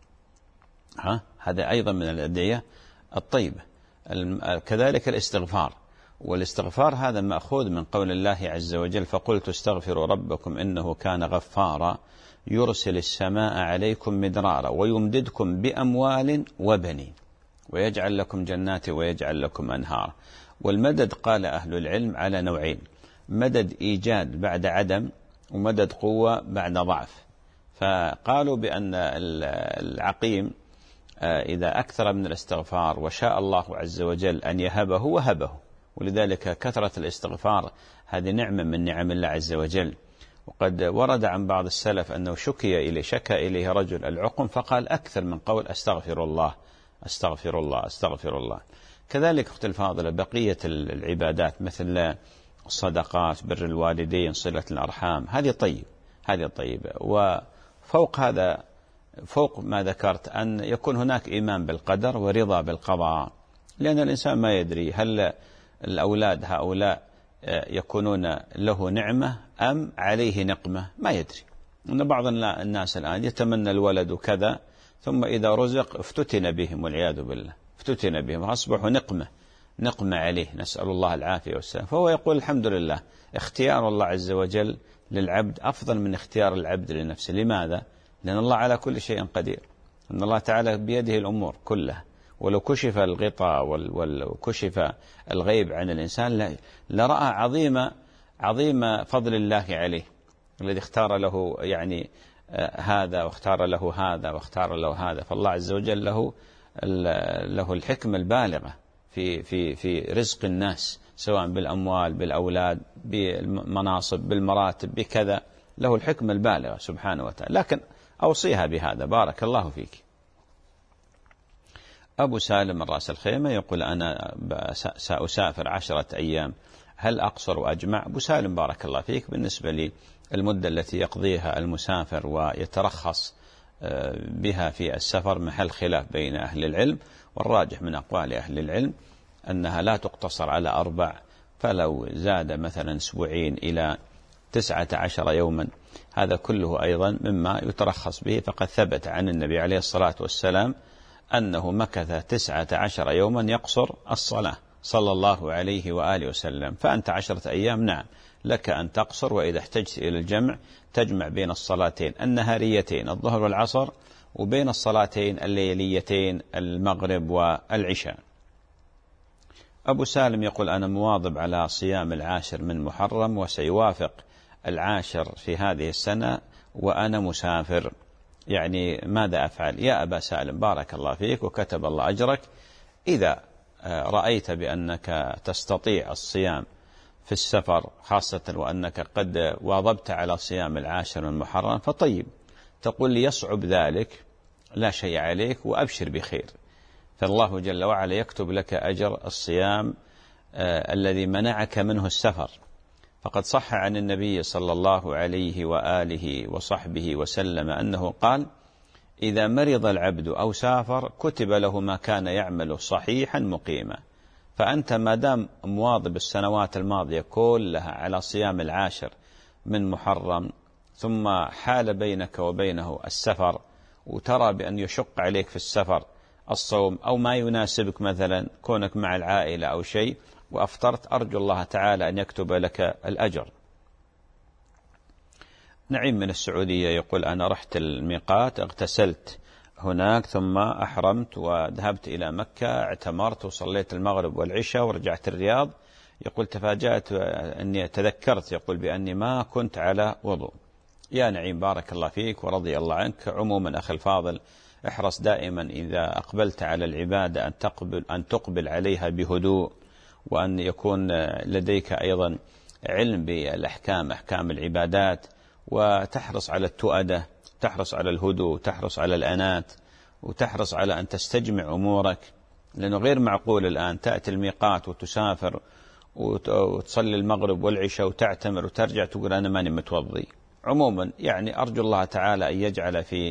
ها هذا أيضا من الأدعية الطيبة. كذلك الاستغفار، والاستغفار هذا مأخوذ من قول الله عز وجل فقلت استغفروا ربكم إنه كان غفارا يرسل السماء عليكم مدرارا ويمددكم بأموال وبنين ويجعل لكم جنات ويجعل لكم أنهارا. والمدد قال أهل العلم على نوعين، مدد إيجاد بعد عدم ومدد قوة بعد ضعف. فقالوا بأن العقيم إذا أكثر من الاستغفار وشاء الله عز وجل أن يهبه وهبه. ولذلك كثرة الاستغفار هذه نعمة من نعم الله عز وجل. وقد ورد عن بعض السلف أنه شكي إليه شكى إليه رجل العقم فقال أكثر من قول أستغفر الله أستغفر الله أستغفر الله. كذلك أختي الفاضلة بقية العبادات مثل الصدقات، بر الوالدين، صلة الأرحام، هذه طيب هذه طيبة. وفوق هذا فوق ما ذكرت أن يكون هناك إيمان بالقدر ورضا بالقضاء، لأن الإنسان ما يدري هل الأولاد هؤلاء يكونون له نعمة أم عليه نقمة، ما يدري. أن بعض الناس الآن يتمنى الولد كذا ثم إذا رزق افتتن بهم والعياذ بالله، افتتن بهم أصبحوا نقمة نقمة عليه، نسأل الله العافية والسلام. فهو يقول الحمد لله، اختيار الله عز وجل للعبد أفضل من اختيار العبد لنفسه. لماذا؟ لأن الله على كل شيء قدير، أن الله تعالى بيده الأمور كلها. ولو كشف الغطاء وكشف الغيب عن الإنسان لرأى عظيم عظيم فضل الله عليه الذي اختار له يعني هذا واختار له هذا واختار له هذا. فالله عز وجل له له الحكمة البالغة في في في رزق الناس، سواء بالأموال بالأولاد بالمناصب بالمراتب بكذا، له الحكمة البالغة سبحانه وتعالى. لكن أوصيها بهذا، بارك الله فيك. أبو سالم من رأس الخيمة يقول أنا سأسافر عشرة أيام، هل أقصر وأجمع؟ أبو سالم بارك الله فيك، بالنسبة لي المدة التي يقضيها المسافر ويترخص بها في السفر محل خلاف بين أهل العلم، والراجح من أقوال أهل العلم أنها لا تقتصر على أربع، فلو زاد مثلا أسبوعين إلى تسعة عشر يوما هذا كله أيضا مما يترخص به. فقد ثبت عن النبي عليه الصلاة والسلام أنه مكث تسعة عشر يوما يقصر الصلاة صلى الله عليه وآله وسلم. فأنت عشرة أيام نعم لك أن تقصر، وإذا احتجت إلى الجمع تجمع بين الصلاتين النهاريتين الظهر والعصر وبين الصلاتين الليليتين المغرب والعشاء. أبو سالم يقول أنا مواظب على صيام العاشر من محرم وسيوافق العاشر في هذه السنة وأنا مسافر، يعني ماذا أفعل؟ يا أبا سالم بارك الله فيك وكتب الله أجرك، إذا رأيت بأنك تستطيع الصيام في السفر خاصة وأنك قد واظبت على صيام العاشر من محرم فطيب، تقول لي يصعب ذلك لا شيء عليك وأبشر بخير، فالله جل وعلا يكتب لك أجر الصيام آه الذي منعك منه السفر. فقد صح عن النبي صلى الله عليه وآله وصحبه وسلم أنه قال إذا مرض العبد أو سافر كتب له ما كان يعمل صحيحا مقيما. فأنت ما دام مواظب السنوات الماضية كلها على صيام العاشر من محرم، ثم حال بينك وبينه السفر وترى بأن يشق عليك في السفر الصوم أو ما يناسبك مثلا كونك مع العائلة أو شيء وأفطرت، أرجو الله تعالى أن يكتب لك الأجر. نعيم من السعودية يقول أنا رحت الميقات اغتسلت هناك ثم أحرمت وذهبت إلى مكة اعتمرت وصليت المغرب والعشاء ورجعت الرياض. يقول تفاجأت أني تذكرت يقول بأني ما كنت على وضوء. يا نعيم بارك الله فيك ورضي الله عنك. عموما أخي الفاضل احرص دائما إذا أقبلت على العبادة أن تقبل, أن تقبل عليها بهدوء، وأن يكون لديك أيضا علم بالأحكام أحكام العبادات، وتحرص على التؤدة، تحرص على الهدوء، تحرص على الأنات، وتحرص على أن تستجمع أمورك، لأنه غير معقول الآن تأتي الميقات وتسافر وتصلي المغرب والعشاء وتعتمر وترجع تقول أنا ماني متوضي. عموما يعني أرجو الله تعالى أن يجعل في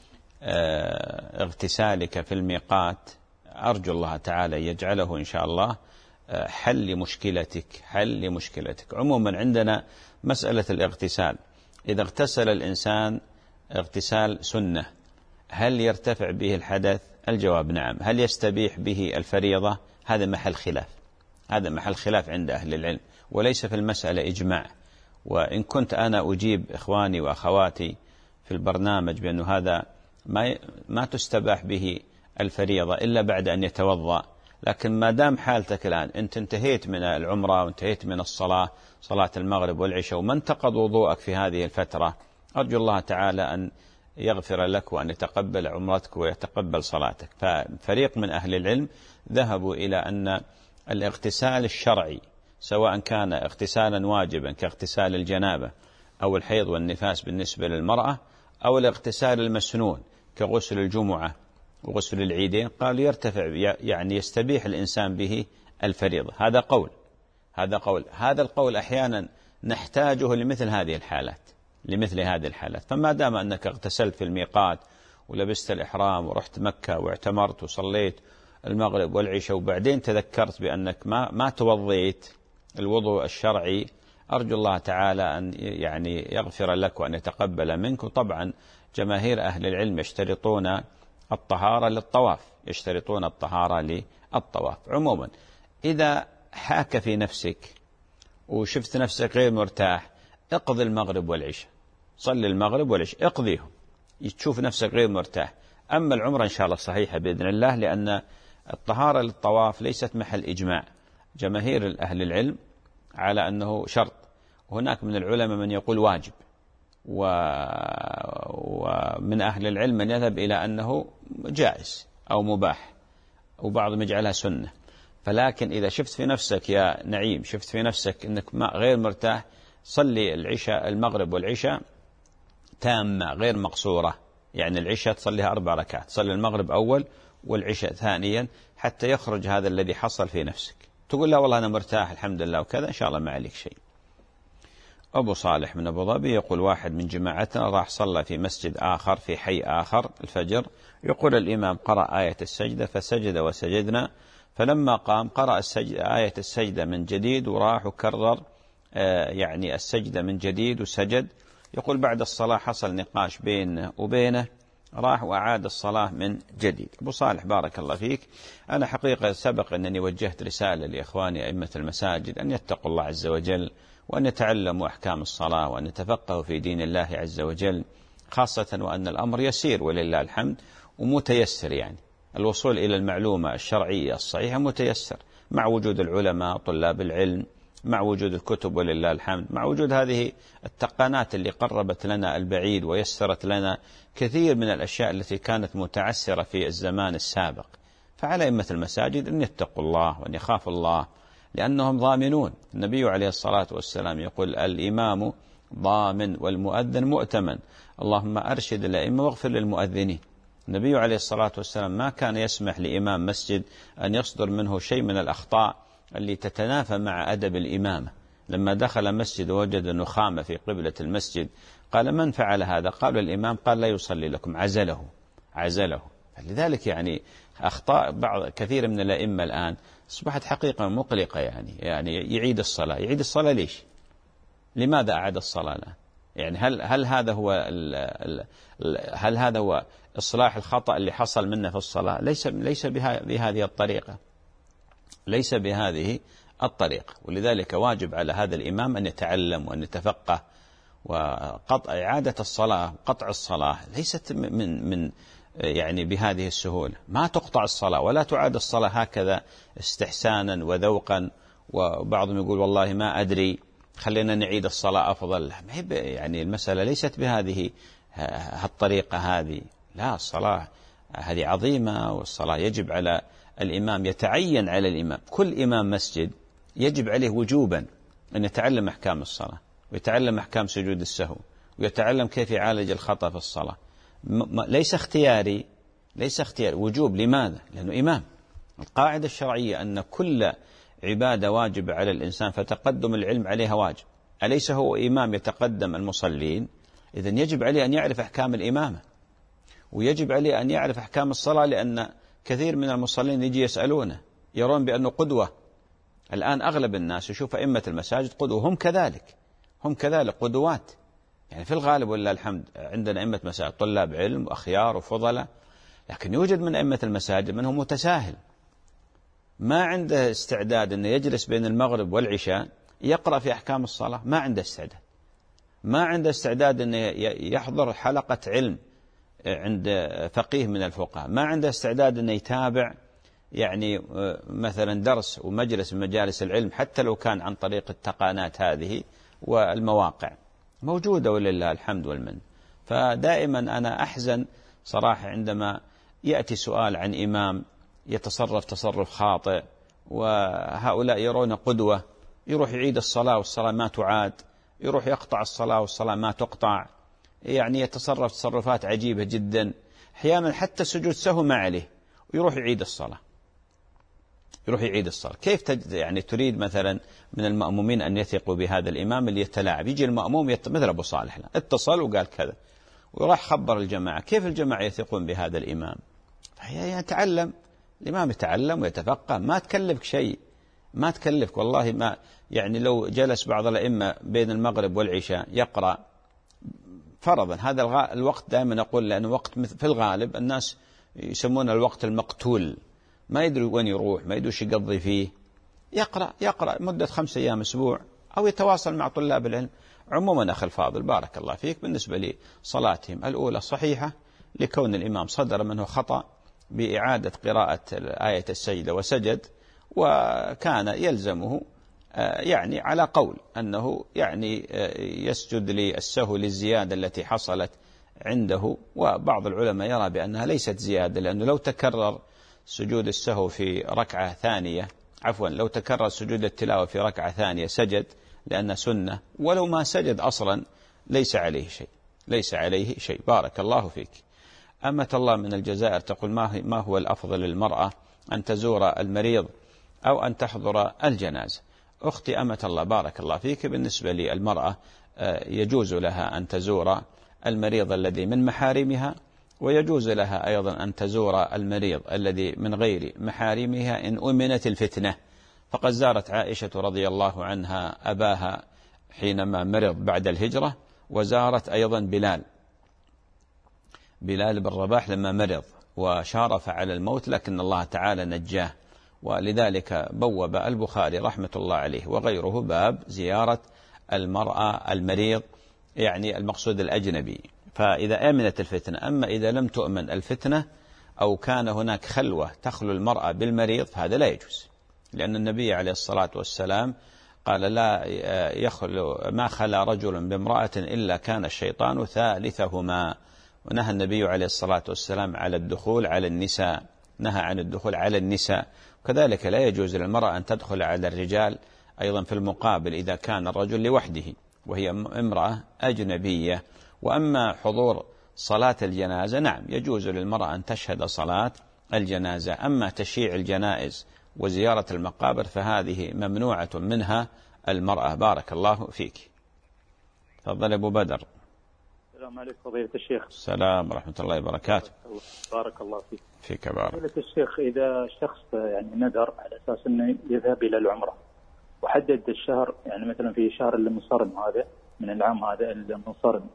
اغتسالك في الميقات، أرجو الله تعالى يجعله إن شاء الله حل لمشكلتك حل لمشكلتك. عموما عندنا مسألة الاغتسال، إذا اغتسل الإنسان اغتسال سنة هل يرتفع به الحدث؟ الجواب نعم. هل يستبيح به الفريضة؟ هذا محل خلاف، هذا محل خلاف عند أهل العلم، وليس في المسألة إجماع. وإن كنت أنا أجيب إخواني وأخواتي في البرنامج بأنه هذا ما ما تستباح به الفريضة إلا بعد أن يتوضأ، لكن ما دام حالتك الآن أنت انتهيت من العمرة وانتهيت من الصلاة صلاة المغرب والعشاء وما انتقض وضوءك في هذه الفترة، أرجو الله تعالى أن يغفر لك وأن يتقبل عمرتك ويتقبل صلاتك. ففريق من أهل العلم ذهبوا إلى أن الاغتسال الشرعي سواء كان اغتسالا واجبا كاغتسال الجنابة أو الحيض والنفاس بالنسبة للمرأة، أو الاغتسال المسنون كغسل الجمعة وغسل العيدين، قال يرتفع يعني يستبيح الإنسان به الفريضة. هذا قول هذا قول هذا القول أحيانا نحتاجه لمثل هذه الحالات لمثل هذه الحالات فما دام أنك اغتسلت في الميقات ولبست الإحرام ورحت مكة واعتمرت وصليت المغرب والعشاء وبعدين تذكرت بأنك ما ما توضيت الوضوء الشرعي، أرجو الله تعالى أن يعني يغفر لك وأن يتقبل منك. وطبعا جماهير أهل العلم يشترطون الطهارة للطواف يشترطون الطهارة للطواف. عموما إذا حاك في نفسك وشفت نفسك غير مرتاح، اقضي المغرب والعشاء، صلي المغرب والعشاء اقضيهم، تشوف نفسك غير مرتاح. أما العمرة إن شاء الله صحيحة بإذن الله، لأن الطهارة للطواف ليست محل إجماع. جماهير أهل العلم على أنه شرط، وهناك من العلماء من يقول واجب، ومن أهل العلم من يذهب إلى أنه جائز أو مباح، وبعضهم يجعلها سنة. فلكن إذا شفت في نفسك يا نعيم شفت في نفسك أنك ما غير مرتاح، صلي العشاء المغرب والعشاء تامة غير مقصورة، يعني العشاء تصليها أربع ركعات، تصلي المغرب أول والعشاء ثانيا، حتى يخرج هذا الذي حصل في نفسك. تقول لا والله أنا مرتاح الحمد لله وكذا، إن شاء الله ما عليك شيء. أبو صالح من أبو ظبي يقول واحد من جماعتنا راح صلى في مسجد آخر في حي آخر الفجر، يقول الإمام قرأ آية السجدة فسجد وسجدنا، فلما قام قرأ السجدة آية السجدة من جديد وراح وكرر آه يعني السجدة من جديد وسجد. يقول بعد الصلاة حصل نقاش بينه وبينه، راح وأعاد الصلاة من جديد. أبو صالح بارك الله فيك، أنا حقيقة سبق أنني وجهت رسالة لإخواني أئمة المساجد أن يتقوا الله عز وجل، وأن يتعلموا أحكام الصلاة، وأن يتفقهوا في دين الله عز وجل، خاصة وأن الأمر يسير ولله الحمد ومتيسر، يعني الوصول إلى المعلومة الشرعية الصحيحة متيسر مع وجود العلماء طلاب العلم، مع وجود الكتب ولله الحمد، مع وجود هذه التقنات اللي قربت لنا البعيد ويسرت لنا كثير من الأشياء التي كانت متعسرة في الزمان السابق. فعلى أئمة المساجد أن يتقوا الله وأن يخافوا الله، لأنهم ضامنون. النبي عليه الصلاة والسلام يقول الإمام ضامن والمؤذن مؤتمن، اللهم أرشد الأئمة واغفر للمؤذنين. النبي عليه الصلاة والسلام ما كان يسمح لإمام مسجد أن يصدر منه شيء من الأخطاء اللي تتنافى مع أدب الإمامة. لما دخل مسجد ووجد نخامة في قبلة المسجد قال من فعل هذا؟ قال الإمام، قال لا يصلي لكم، عزله عزله. لذلك يعني أخطاء بعض كثير من الأئمة الآن أصبحت حقيقة مقلقة، يعني يعني يعيد الصلاة يعيد الصلاة ليش؟ لماذا أعاد الصلاة الآن؟ يعني هل هل هذا هو ال ال هل هذا هو إصلاح الخطأ اللي حصل منه في الصلاة؟ ليس ليس بهذه الطريقة ليس بهذه الطريقة. ولذلك واجب على هذا الإمام أن يتعلم وأن يتفقه. وقطع إعادة الصلاة قطع الصلاة ليست من من يعني بهذه السهولة. ما تقطع الصلاة ولا تعاد الصلاة هكذا استحسانا وذوقا. وبعضهم يقول والله ما أدري خلينا نعيد الصلاة أفضل. يعني المسألة ليست بهذه الطريقة هذه، لا، الصلاة هذه عظيمة، والصلاة يجب على الإمام، يتعين على الإمام، كل إمام مسجد يجب عليه وجوبا أن يتعلم أحكام الصلاة، ويتعلم أحكام سجود السهو، ويتعلم كيف يعالج الخطأ في الصلاة. ليس اختياري ليس اختياري وجوب. لماذا؟ لأنه إمام. القاعدة الشرعية أن كل عبادة واجب على الإنسان فتقدم العلم عليها واجب. أليس هو إمام يتقدم المصلين؟ إذن يجب عليه أن يعرف أحكام الإمامة، ويجب عليه أن يعرف أحكام الصلاة، لأن كثير من المصلين يجي يسألونه يرون بأنه قدوة. الآن أغلب الناس يشوف أئمة المساجد قدوة، هم كذلك هم كذلك قدوات. يعني في الغالب ولله الحمد عندنا أئمة مساجد طلاب علم وأخيار وفضلاء، لكن يوجد من أئمة المساجد من هو متساهل، ما عنده استعداد أنه يجلس بين المغرب والعشاء يقرأ في أحكام الصلاة، ما عنده استعداد ما عنده استعداد أنه يحضر حلقة علم عند فقيه من الفقهاء، ما عنده استعداد أنه يتابع يعني مثلا درس ومجلس من مجالس العلم، حتى لو كان عن طريق التقانات هذه والمواقع موجودة ولله الحمد والمن. فدائما أنا أحزن صراحة عندما يأتي سؤال عن إمام يتصرف تصرف خاطئ، وهؤلاء يرون قدوة، يروح يعيد الصلاة والصلاة ما تعاد، يروح يقطع الصلاة والصلاة ما تقطع، يعني يتصرف تصرفات عجيبة جدا. أحيانا حتى سجود سهو ما عليه ويروح يعيد الصلاة، يروح يعيد الصلاة. كيف تجد يعني تريد مثلا من المأمومين أن يثقوا بهذا الإمام اللي يتلاعب؟ يجي المأموم يت... مثل أبو صالح اتصل وقال كذا وراح خبر الجماعة، كيف الجماعة يثقون بهذا الإمام؟ يتعلم الإمام، يتعلم ويتفقه، ما تكلفك شيء، ما تكلفك والله. ما يعني لو جلس بعض الأئمة بين المغرب والعشاء يقرأ فرضا، هذا الوقت دائما أقول لأنه وقت في الغالب الناس يسمونه الوقت المقتول، ما يدري وين يروح، ما يدري وش يقضي فيه، يقرأ يقرأ مدة خمسة أيام أسبوع، أو يتواصل مع طلاب العلم. عموما أخي الفاضل بارك الله فيك، بالنسبة لي صلاتهم الأولى صحيحة لكون الإمام صدر منه خطأ بإعادة قراءة آية السجدة وسجد، وكان يلزمه يعني على قول أنه يعني يسجد للسهو للزيادة التي حصلت عنده، وبعض العلماء يرى بأنها ليست زيادة، لأنه لو تكرر سجود السهو في ركعة ثانية، عفوا لو تكرر سجود التلاوة في ركعة ثانية سجد لأنها سنة، ولو ما سجد أصلا ليس عليه شيء، ليس عليه شيء. بارك الله فيك. أمة الله من الجزائر تقول ما هو الأفضل للمرأة، أن تزور المريض أو أن تحضر الجنازة؟ أختي أمة الله بارك الله فيك، بالنسبة للمرأة يجوز لها أن تزور المريض الذي من محارمها، ويجوز لها أيضا أن تزور المريض الذي من غير محارمها إن أمنت الفتنة. فقد زارت عائشة رضي الله عنها أباها حينما مرض بعد الهجرة، وزارت أيضا بلال بلال بن رباح لما مرض وشارف على الموت، لكن الله تعالى نجاه. ولذلك بوب البخاري رحمة الله عليه وغيره باب زيارة المرأة المريض، يعني المقصود الأجنبي، فإذا آمنت الفتنة. أما إذا لم تؤمن الفتنة أو كان هناك خلوة تخلو المرأة بالمريض فهذا لا يجوز، لأن النبي عليه الصلاة والسلام قال لا يخلو ما خلا رجل بامرأة إلا كان الشيطان ثالثهما. ونهى النبي عليه الصلاة والسلام على الدخول على النساء، نهى عن الدخول على النساء. كذلك لا يجوز للمرأة أن تدخل على الرجال أيضا في المقابل إذا كان الرجل لوحده وهي امرأة أجنبية. وأما حضور صلاة الجنازة نعم يجوز للمرأة أن تشهد صلاة الجنازة، أما تشييع الجنائز وزيارة المقابر فهذه ممنوعة منها المرأة. بارك الله فيك. تفضل أبو بدر. السلام عليكم فضيلة الشيخ. السلام ورحمة الله وبركاته. بارك الله فيك. فيك بارك. فضيلة الشيخ، إذا شخص يعني نذر على أساس أنه يذهب إلى العمرة وحدد الشهر، يعني مثلا في شهر المنصرم هذا من العام هذا المنصرم،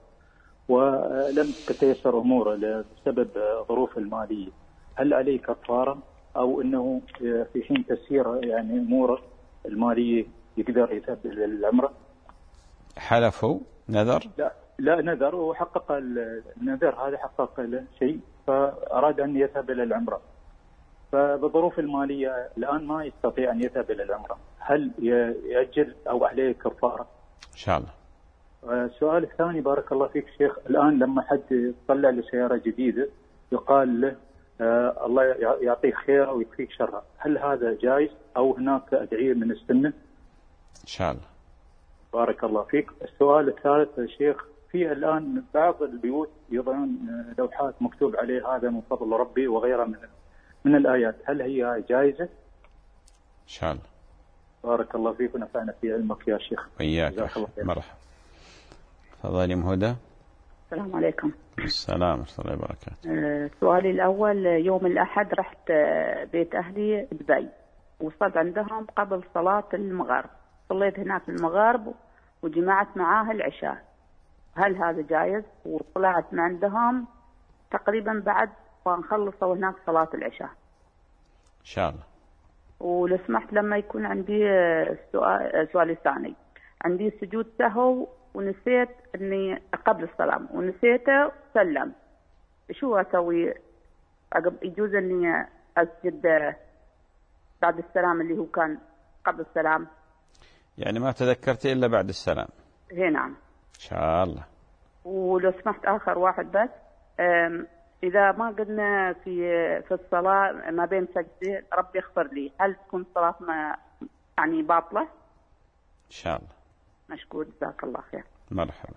ولم تتيسر أموره بسبب ظروف المالية، هل عليه كفارة أو أنه في حين تسيير يعني أموره المالية يقدر يذهب إلى العمرة؟ حلفه نذر؟ لا لا نذر، وحقق النذر هذا حقق له شيء فأراد أن يذهب إلى العمرة، فبظروف المالية الآن ما يستطيع أن يذهب إلى العمرة، هل يأجل أو عليه كفارة؟ إن شاء الله. السؤال الثاني بارك الله فيك شيخ، الآن لما حد يطلع له سيارة جديدة يقال له آه الله يعطيك خير أو يكفيك شرها، هل هذا جائز أو هناك أدعية من السنة؟ إن شاء الله. بارك الله فيك. السؤال الثالث يا شيخ، في الآن بعض البيوت يضعون لوحات مكتوب عليه هذا من فضل ربي وغيرها من من الآيات، هل هي جائزة؟ إن شاء الله. بارك الله فيك ونفعنا في علمك يا شيخ. وإياك. مرحبا. تفضلي أم هدى. السلام عليكم. السلام ورحمة الله وبركاته. أه سؤالي الأول، يوم الأحد رحت بيت أهلي دبي وصلت عندهم قبل صلاة المغرب، صليت هناك المغرب وجمعت معاه العشاء، هل هذا جائز؟ وطلعت من عندهم تقريبا بعد ما خلصوا هناك صلاة العشاء. إن شاء الله. ولو سمحت لما يكون عندي سؤال سؤالي الثاني، عندي سجود سهو ونسيت اني قبل السلام ونسيته وسلم، شو اسوي؟ يجوز اني اسجد بعد السلام اللي هو كان قبل السلام؟ يعني ما تذكرتي الا بعد السلام؟ هي نعم. ان شاء الله. ولو سمحت آخر واحد بس، إذا ما قلنا في في الصلاة ما بين سجدة ربي اغفر لي، هل تكون الصلاة ما يعني باطلة؟ إن شاء الله. مشكور، جزاك الله خير. مرحبا.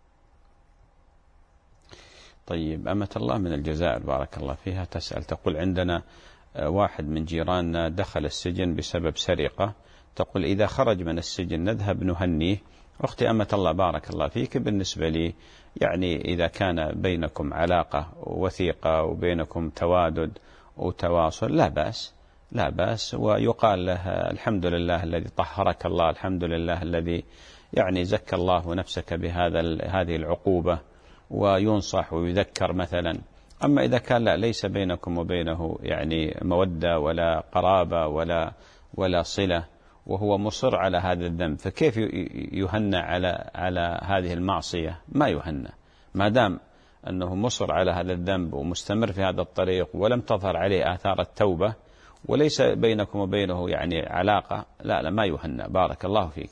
طيب، أمة الله من الجزائر بارك الله فيها تسأل تقول: عندنا واحد من جيراننا دخل السجن بسبب سرقة، تقول إذا خرج من السجن نذهب نهنيه. أختي أمة الله بارك الله فيك، بالنسبة لي يعني إذا كان بينكم علاقة وثيقة وبينكم توادد وتواصل لا بأس، لا بأس، ويقال له الحمد لله الذي طهرك الله، الحمد لله الذي يعني زكى الله نفسك بهذا هذه العقوبة، وينصح ويذكر مثلا. أما إذا كان لا ليس بينكم وبينه يعني مودة ولا قرابة ولا ولا صلة، وهو مصر على هذا الذنب، فكيف يهنى على على هذه المعصية؟ ما يهنى ما دام أنه مصر على هذا الذنب ومستمر في هذا الطريق ولم تظهر عليه آثار التوبة وليس بينكم وبينه يعني علاقة، لا لا ما يهنى. بارك الله فيك.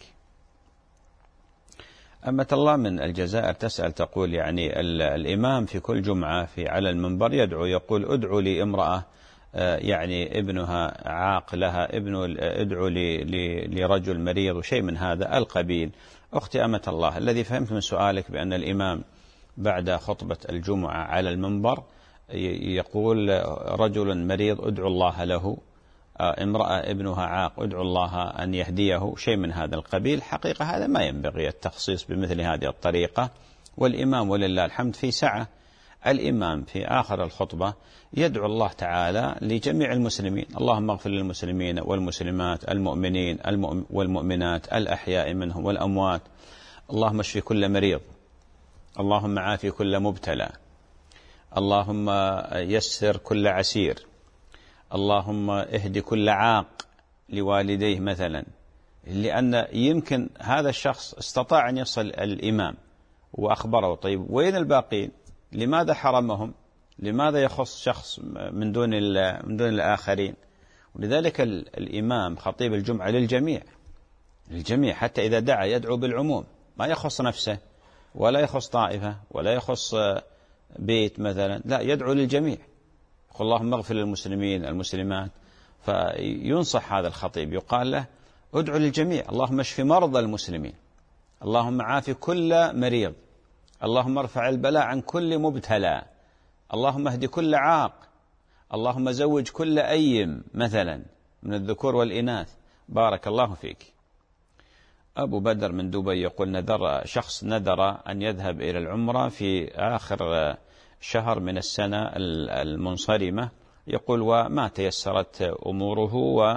أمة الله من الجزائر تسأل تقول يعني الإمام في كل جمعة في على المنبر يدعو، يقول: ادعو لي امرأة يعني ابنها عاق لها ابن، ادعو لي لرجل مريض وشيء من هذا القبيل. أختي أمة الله، الذي فهمت من سؤالك بأن الإمام بعد خطبة الجمعة على المنبر يقول: رجل مريض ادعو الله له، امرأة ابنها عاق ادعو الله أن يهديه، شيء من هذا القبيل. حقيقة هذا ما ينبغي التخصيص بمثل هذه الطريقة، والإمام ولله الحمد في سعة. الإمام في آخر الخطبة يدعو الله تعالى لجميع المسلمين: اللهم اغفر للمسلمين والمسلمات المؤمنين والمؤمنات الأحياء منهم والأموات، اللهم اشف كل مريض، اللهم عافي كل مبتلى، اللهم يسر كل عسير، اللهم اهد كل عاق لوالديه مثلا. لأن يمكن هذا الشخص استطاع أن يصل الإمام وأخبره، طيب وين الباقين؟ لماذا حرمهم؟ لماذا يخص شخص من دون من دون الآخرين؟ ولذلك الإمام خطيب الجمعة للجميع، للجميع، حتى إذا دعا يدعو بالعموم، ما يخص نفسه ولا يخص طائفة ولا يخص بيت مثلا، لا، يدعو للجميع، يقول اللهم اغفر للمسلمين المسلمات. فينصح هذا الخطيب يقال له: ادعو للجميع، اللهم اشف مرضى المسلمين، اللهم عافي كل مريض، اللهم ارفع البلاء عن كل مبتلى، اللهم اهد كل عاق، اللهم زوج كل أيم مثلا من الذكور والإناث. بارك الله فيك. أبو بدر من دبي يقول: نذر شخص نذر أن يذهب إلى العمرة في آخر شهر من السنة المنصرمة، يقول وما تيسرت أموره،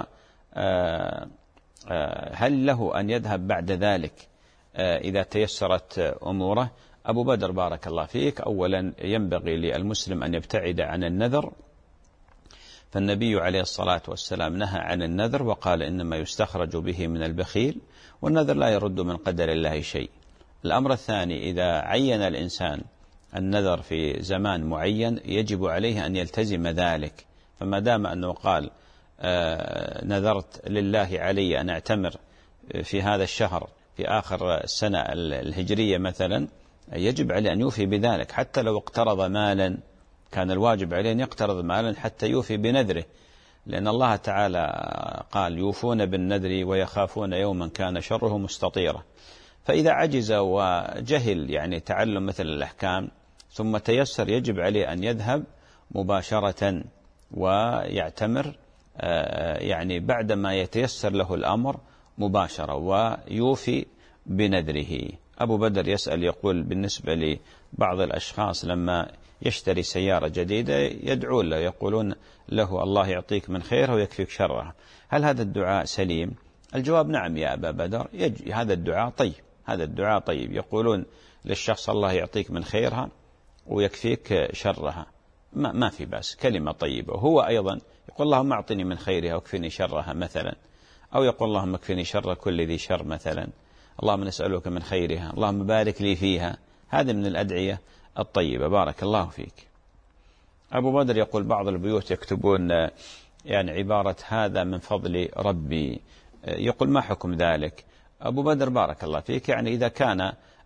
وهل له أن يذهب بعد ذلك إذا تيسرت أموره؟ أبو بدر بارك الله فيك، أولا ينبغي للمسلم أن يبتعد عن النذر، فالنبي عليه الصلاة والسلام نهى عن النذر وقال: إنما يستخرج به من البخيل، والنذر لا يرد من قدر الله شيء. الأمر الثاني: إذا عين الإنسان النذر في زمان معين يجب عليه أن يلتزم ذلك، فما دام أنه قال آه نذرت لله علي أن أعتمر في هذا الشهر في آخر السنة الهجرية مثلا، يجب عليه أن يوفي بذلك، حتى لو اقترض مالا كان الواجب عليه أن يقترض مالا حتى يوفي بنذره، لأن الله تعالى قال: يوفون بالنذر ويخافون يوما كان شره مستطيرا. فإذا عجز وجهل يعني تعلم مثل الأحكام ثم تيسر، يجب عليه أن يذهب مباشرة ويعتمر يعني بعدما يتيسر له الأمر مباشرة، ويوفي بنذره. أبو بدر يسأل يقول: بالنسبة لبعض الأشخاص لما يشتري سيارة جديدة يدعون له، يقولون له: الله يعطيك من خيرها ويكفيك شرها، هل هذا الدعاء سليم؟ الجواب: نعم يا أبا بدر، يج... هذا الدعاء طيب، هذا الدعاء طيب، يقولون للشخص: الله يعطيك من خيرها ويكفيك شرها، ما, ما في بأس، كلمة طيبة. وهو أيضا يقول: اللهم أعطني من خيرها واكفني شرها مثلا، أو يقول: اللهم اكفني شر كل ذي شر مثلا، اللهم نسألك من خيرها، اللهم بارك لي فيها. هذا من الأدعية الطيبة. بارك الله فيك. أبو بدر يقول: بعض البيوت يكتبون يعني عبارة هذا من فضل ربي، يقول: ما حكم ذلك؟ أبو بدر بارك الله فيك، يعني إذا كان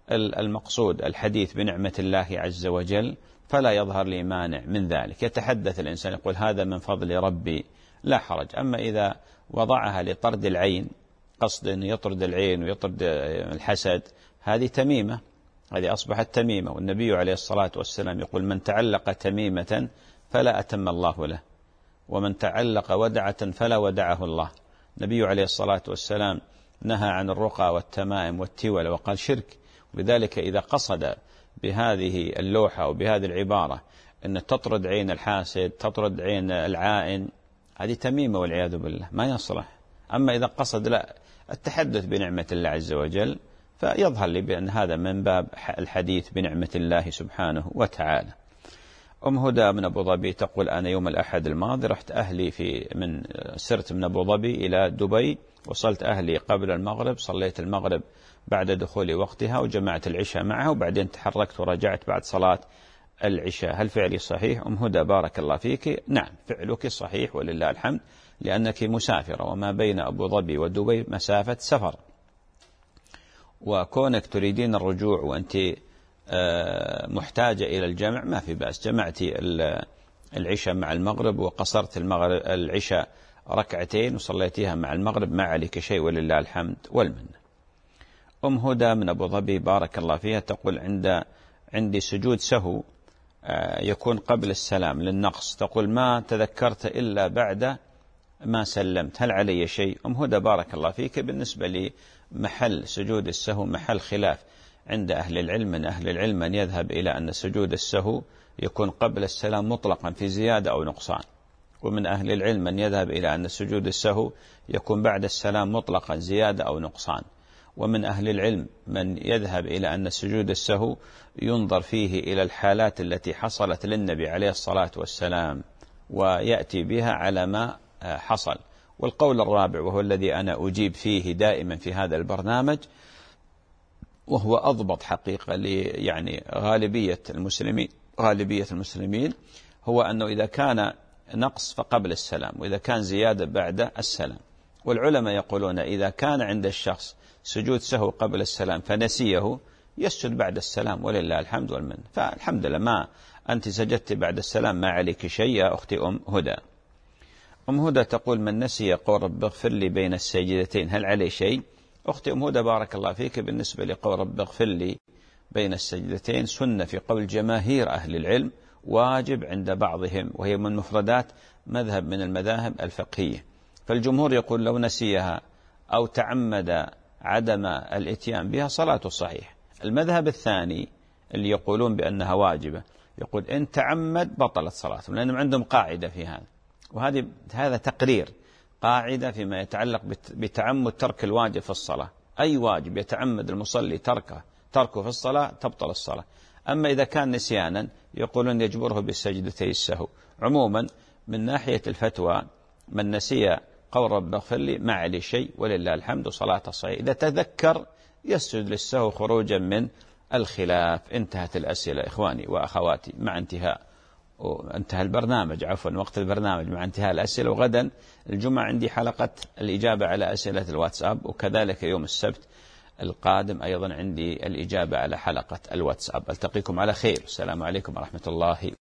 المقصود الحديث بنعمة الله عز وجل فلا يظهر لي مانع من ذلك. يتحدث الإنسان يقول هذا من فضل ربي لا حرج. أما إذا وضعها لطرد العين، قصد أن يطرد العين ويطرد الحسد، هذه تميمة، هذه أصبحت تميمة. والنبي عليه الصلاة والسلام يقول من تعلق تميمة فلا أتم الله له، ومن تعلق ودعة فلا ودعه الله. النبي عليه الصلاة والسلام نهى عن الرقى والتمائم والتول وقال شرك. ولذلك إذا قصد بهذه اللوحة وبهذه العبارة أن تطرد عين الحاسد، تطرد عين العائن، هذه تميمة والعياذ بالله ما يصلح. أما إذا قصد لا التحدث بنعمة الله عز وجل فيظهر لي بأن هذا من باب الحديث بنعمة الله سبحانه وتعالى. أم هدى من أبو ظبي تقول أنا يوم الأحد الماضي رحت أهلي في من سرت من أبو ظبي إلى دبي، وصلت أهلي قبل المغرب، صليت المغرب بعد دخول وقتها وجمعت العشاء معها، وبعدين تحركت ورجعت بعد صلاة العشاء. هل فعلي صحيح؟ أم هدى بارك الله فيك، نعم فعلك صحيح ولله الحمد، لأنك مسافرة وما بين أبو ظبي ودبي مسافة سفر، وكونك تريدين الرجوع وأنت محتاجة إلى الجمع ما في بأس. جمعتي العشاء مع المغرب وقصرت المغرب العشاء ركعتين وصليتها مع المغرب، ما عليك شيء ولله الحمد والمن. أم هدى من أبو ظبي بارك الله فيها تقول عند عندي سجود سهو يكون قبل السلام للنقص، تقول ما تذكرت إلا بعد ما سلمت، هل علي شيء؟ أم هدى بارك الله فيك، بالنسبة لي محل سجود السهو محل خلاف عند أهل العلم. من أهل العلم من يذهب إلى أن سجود السهو يكون قبل السلام مطلقا في زيادة أو نقصان، ومن أهل العلم من يذهب إلى أن سجود السهو يكون بعد السلام مطلقا زيادة أو نقصان، ومن أهل العلم من يذهب إلى أن سجود السهو ينظر فيه إلى الحالات التي حصلت للنبي عليه الصلاة والسلام ويأتي بها على ما حصل. والقول الرابع وهو الذي أنا أجيب فيه دائما في هذا البرنامج، وهو أضبط حقيقة لي يعني غالبية المسلمين غالبية المسلمين هو أنه إذا كان نقص فقبل السلام، وإذا كان زيادة بعد السلام. والعلماء يقولون إذا كان عند الشخص سجود سهو قبل السلام فنسيه يسجد بعد السلام ولله الحمد والمن. فالحمد لله ما أنت سجدت بعد السلام ما عليك شيء يا أختي أم هدى. أم هدى تقول من نسي قول رب اغفر لي بين السجدتين هل عليه شيء؟ أختي أم هدى بارك الله فيك، بالنسبة لقول رب اغفر لي بين السجدتين سنة في قول جماهير أهل العلم، واجب عند بعضهم، وهي من مفردات مذهب من المذاهب الفقهية. فالجمهور يقول لو نسيها أو تعمد عدم الاتيان بها صلاته صحيح. المذهب الثاني اللي يقولون بأنها واجبة يقول إن تعمد بطلت صلاته، لأنهم عندهم قاعدة في هذا، وهذه هذا تقرير قاعدة فيما يتعلق بتعمد ترك الواجب في الصلاة. أي واجب يتعمد المصلي تركه تركه في الصلاة تبطل الصلاة. أما إذا كان نسيانا يقولون يجبره بالسجدتي السهو. عموما من ناحية الفتوى من نسي قول رب اغفر لي ما عليه شيء ولله الحمد وصلاته صحيح. إذا تذكر يسجد للسهو خروجا من الخلاف. انتهت الأسئلة إخواني وأخواتي مع انتهاء وانتهى البرنامج عفوا وقت البرنامج مع انتهاء الأسئلة. وغدا الجمعة عندي حلقة الإجابة على أسئلة الواتساب، وكذلك يوم السبت القادم أيضا عندي الإجابة على حلقة الواتساب. ألتقيكم على خير. السلام عليكم ورحمة الله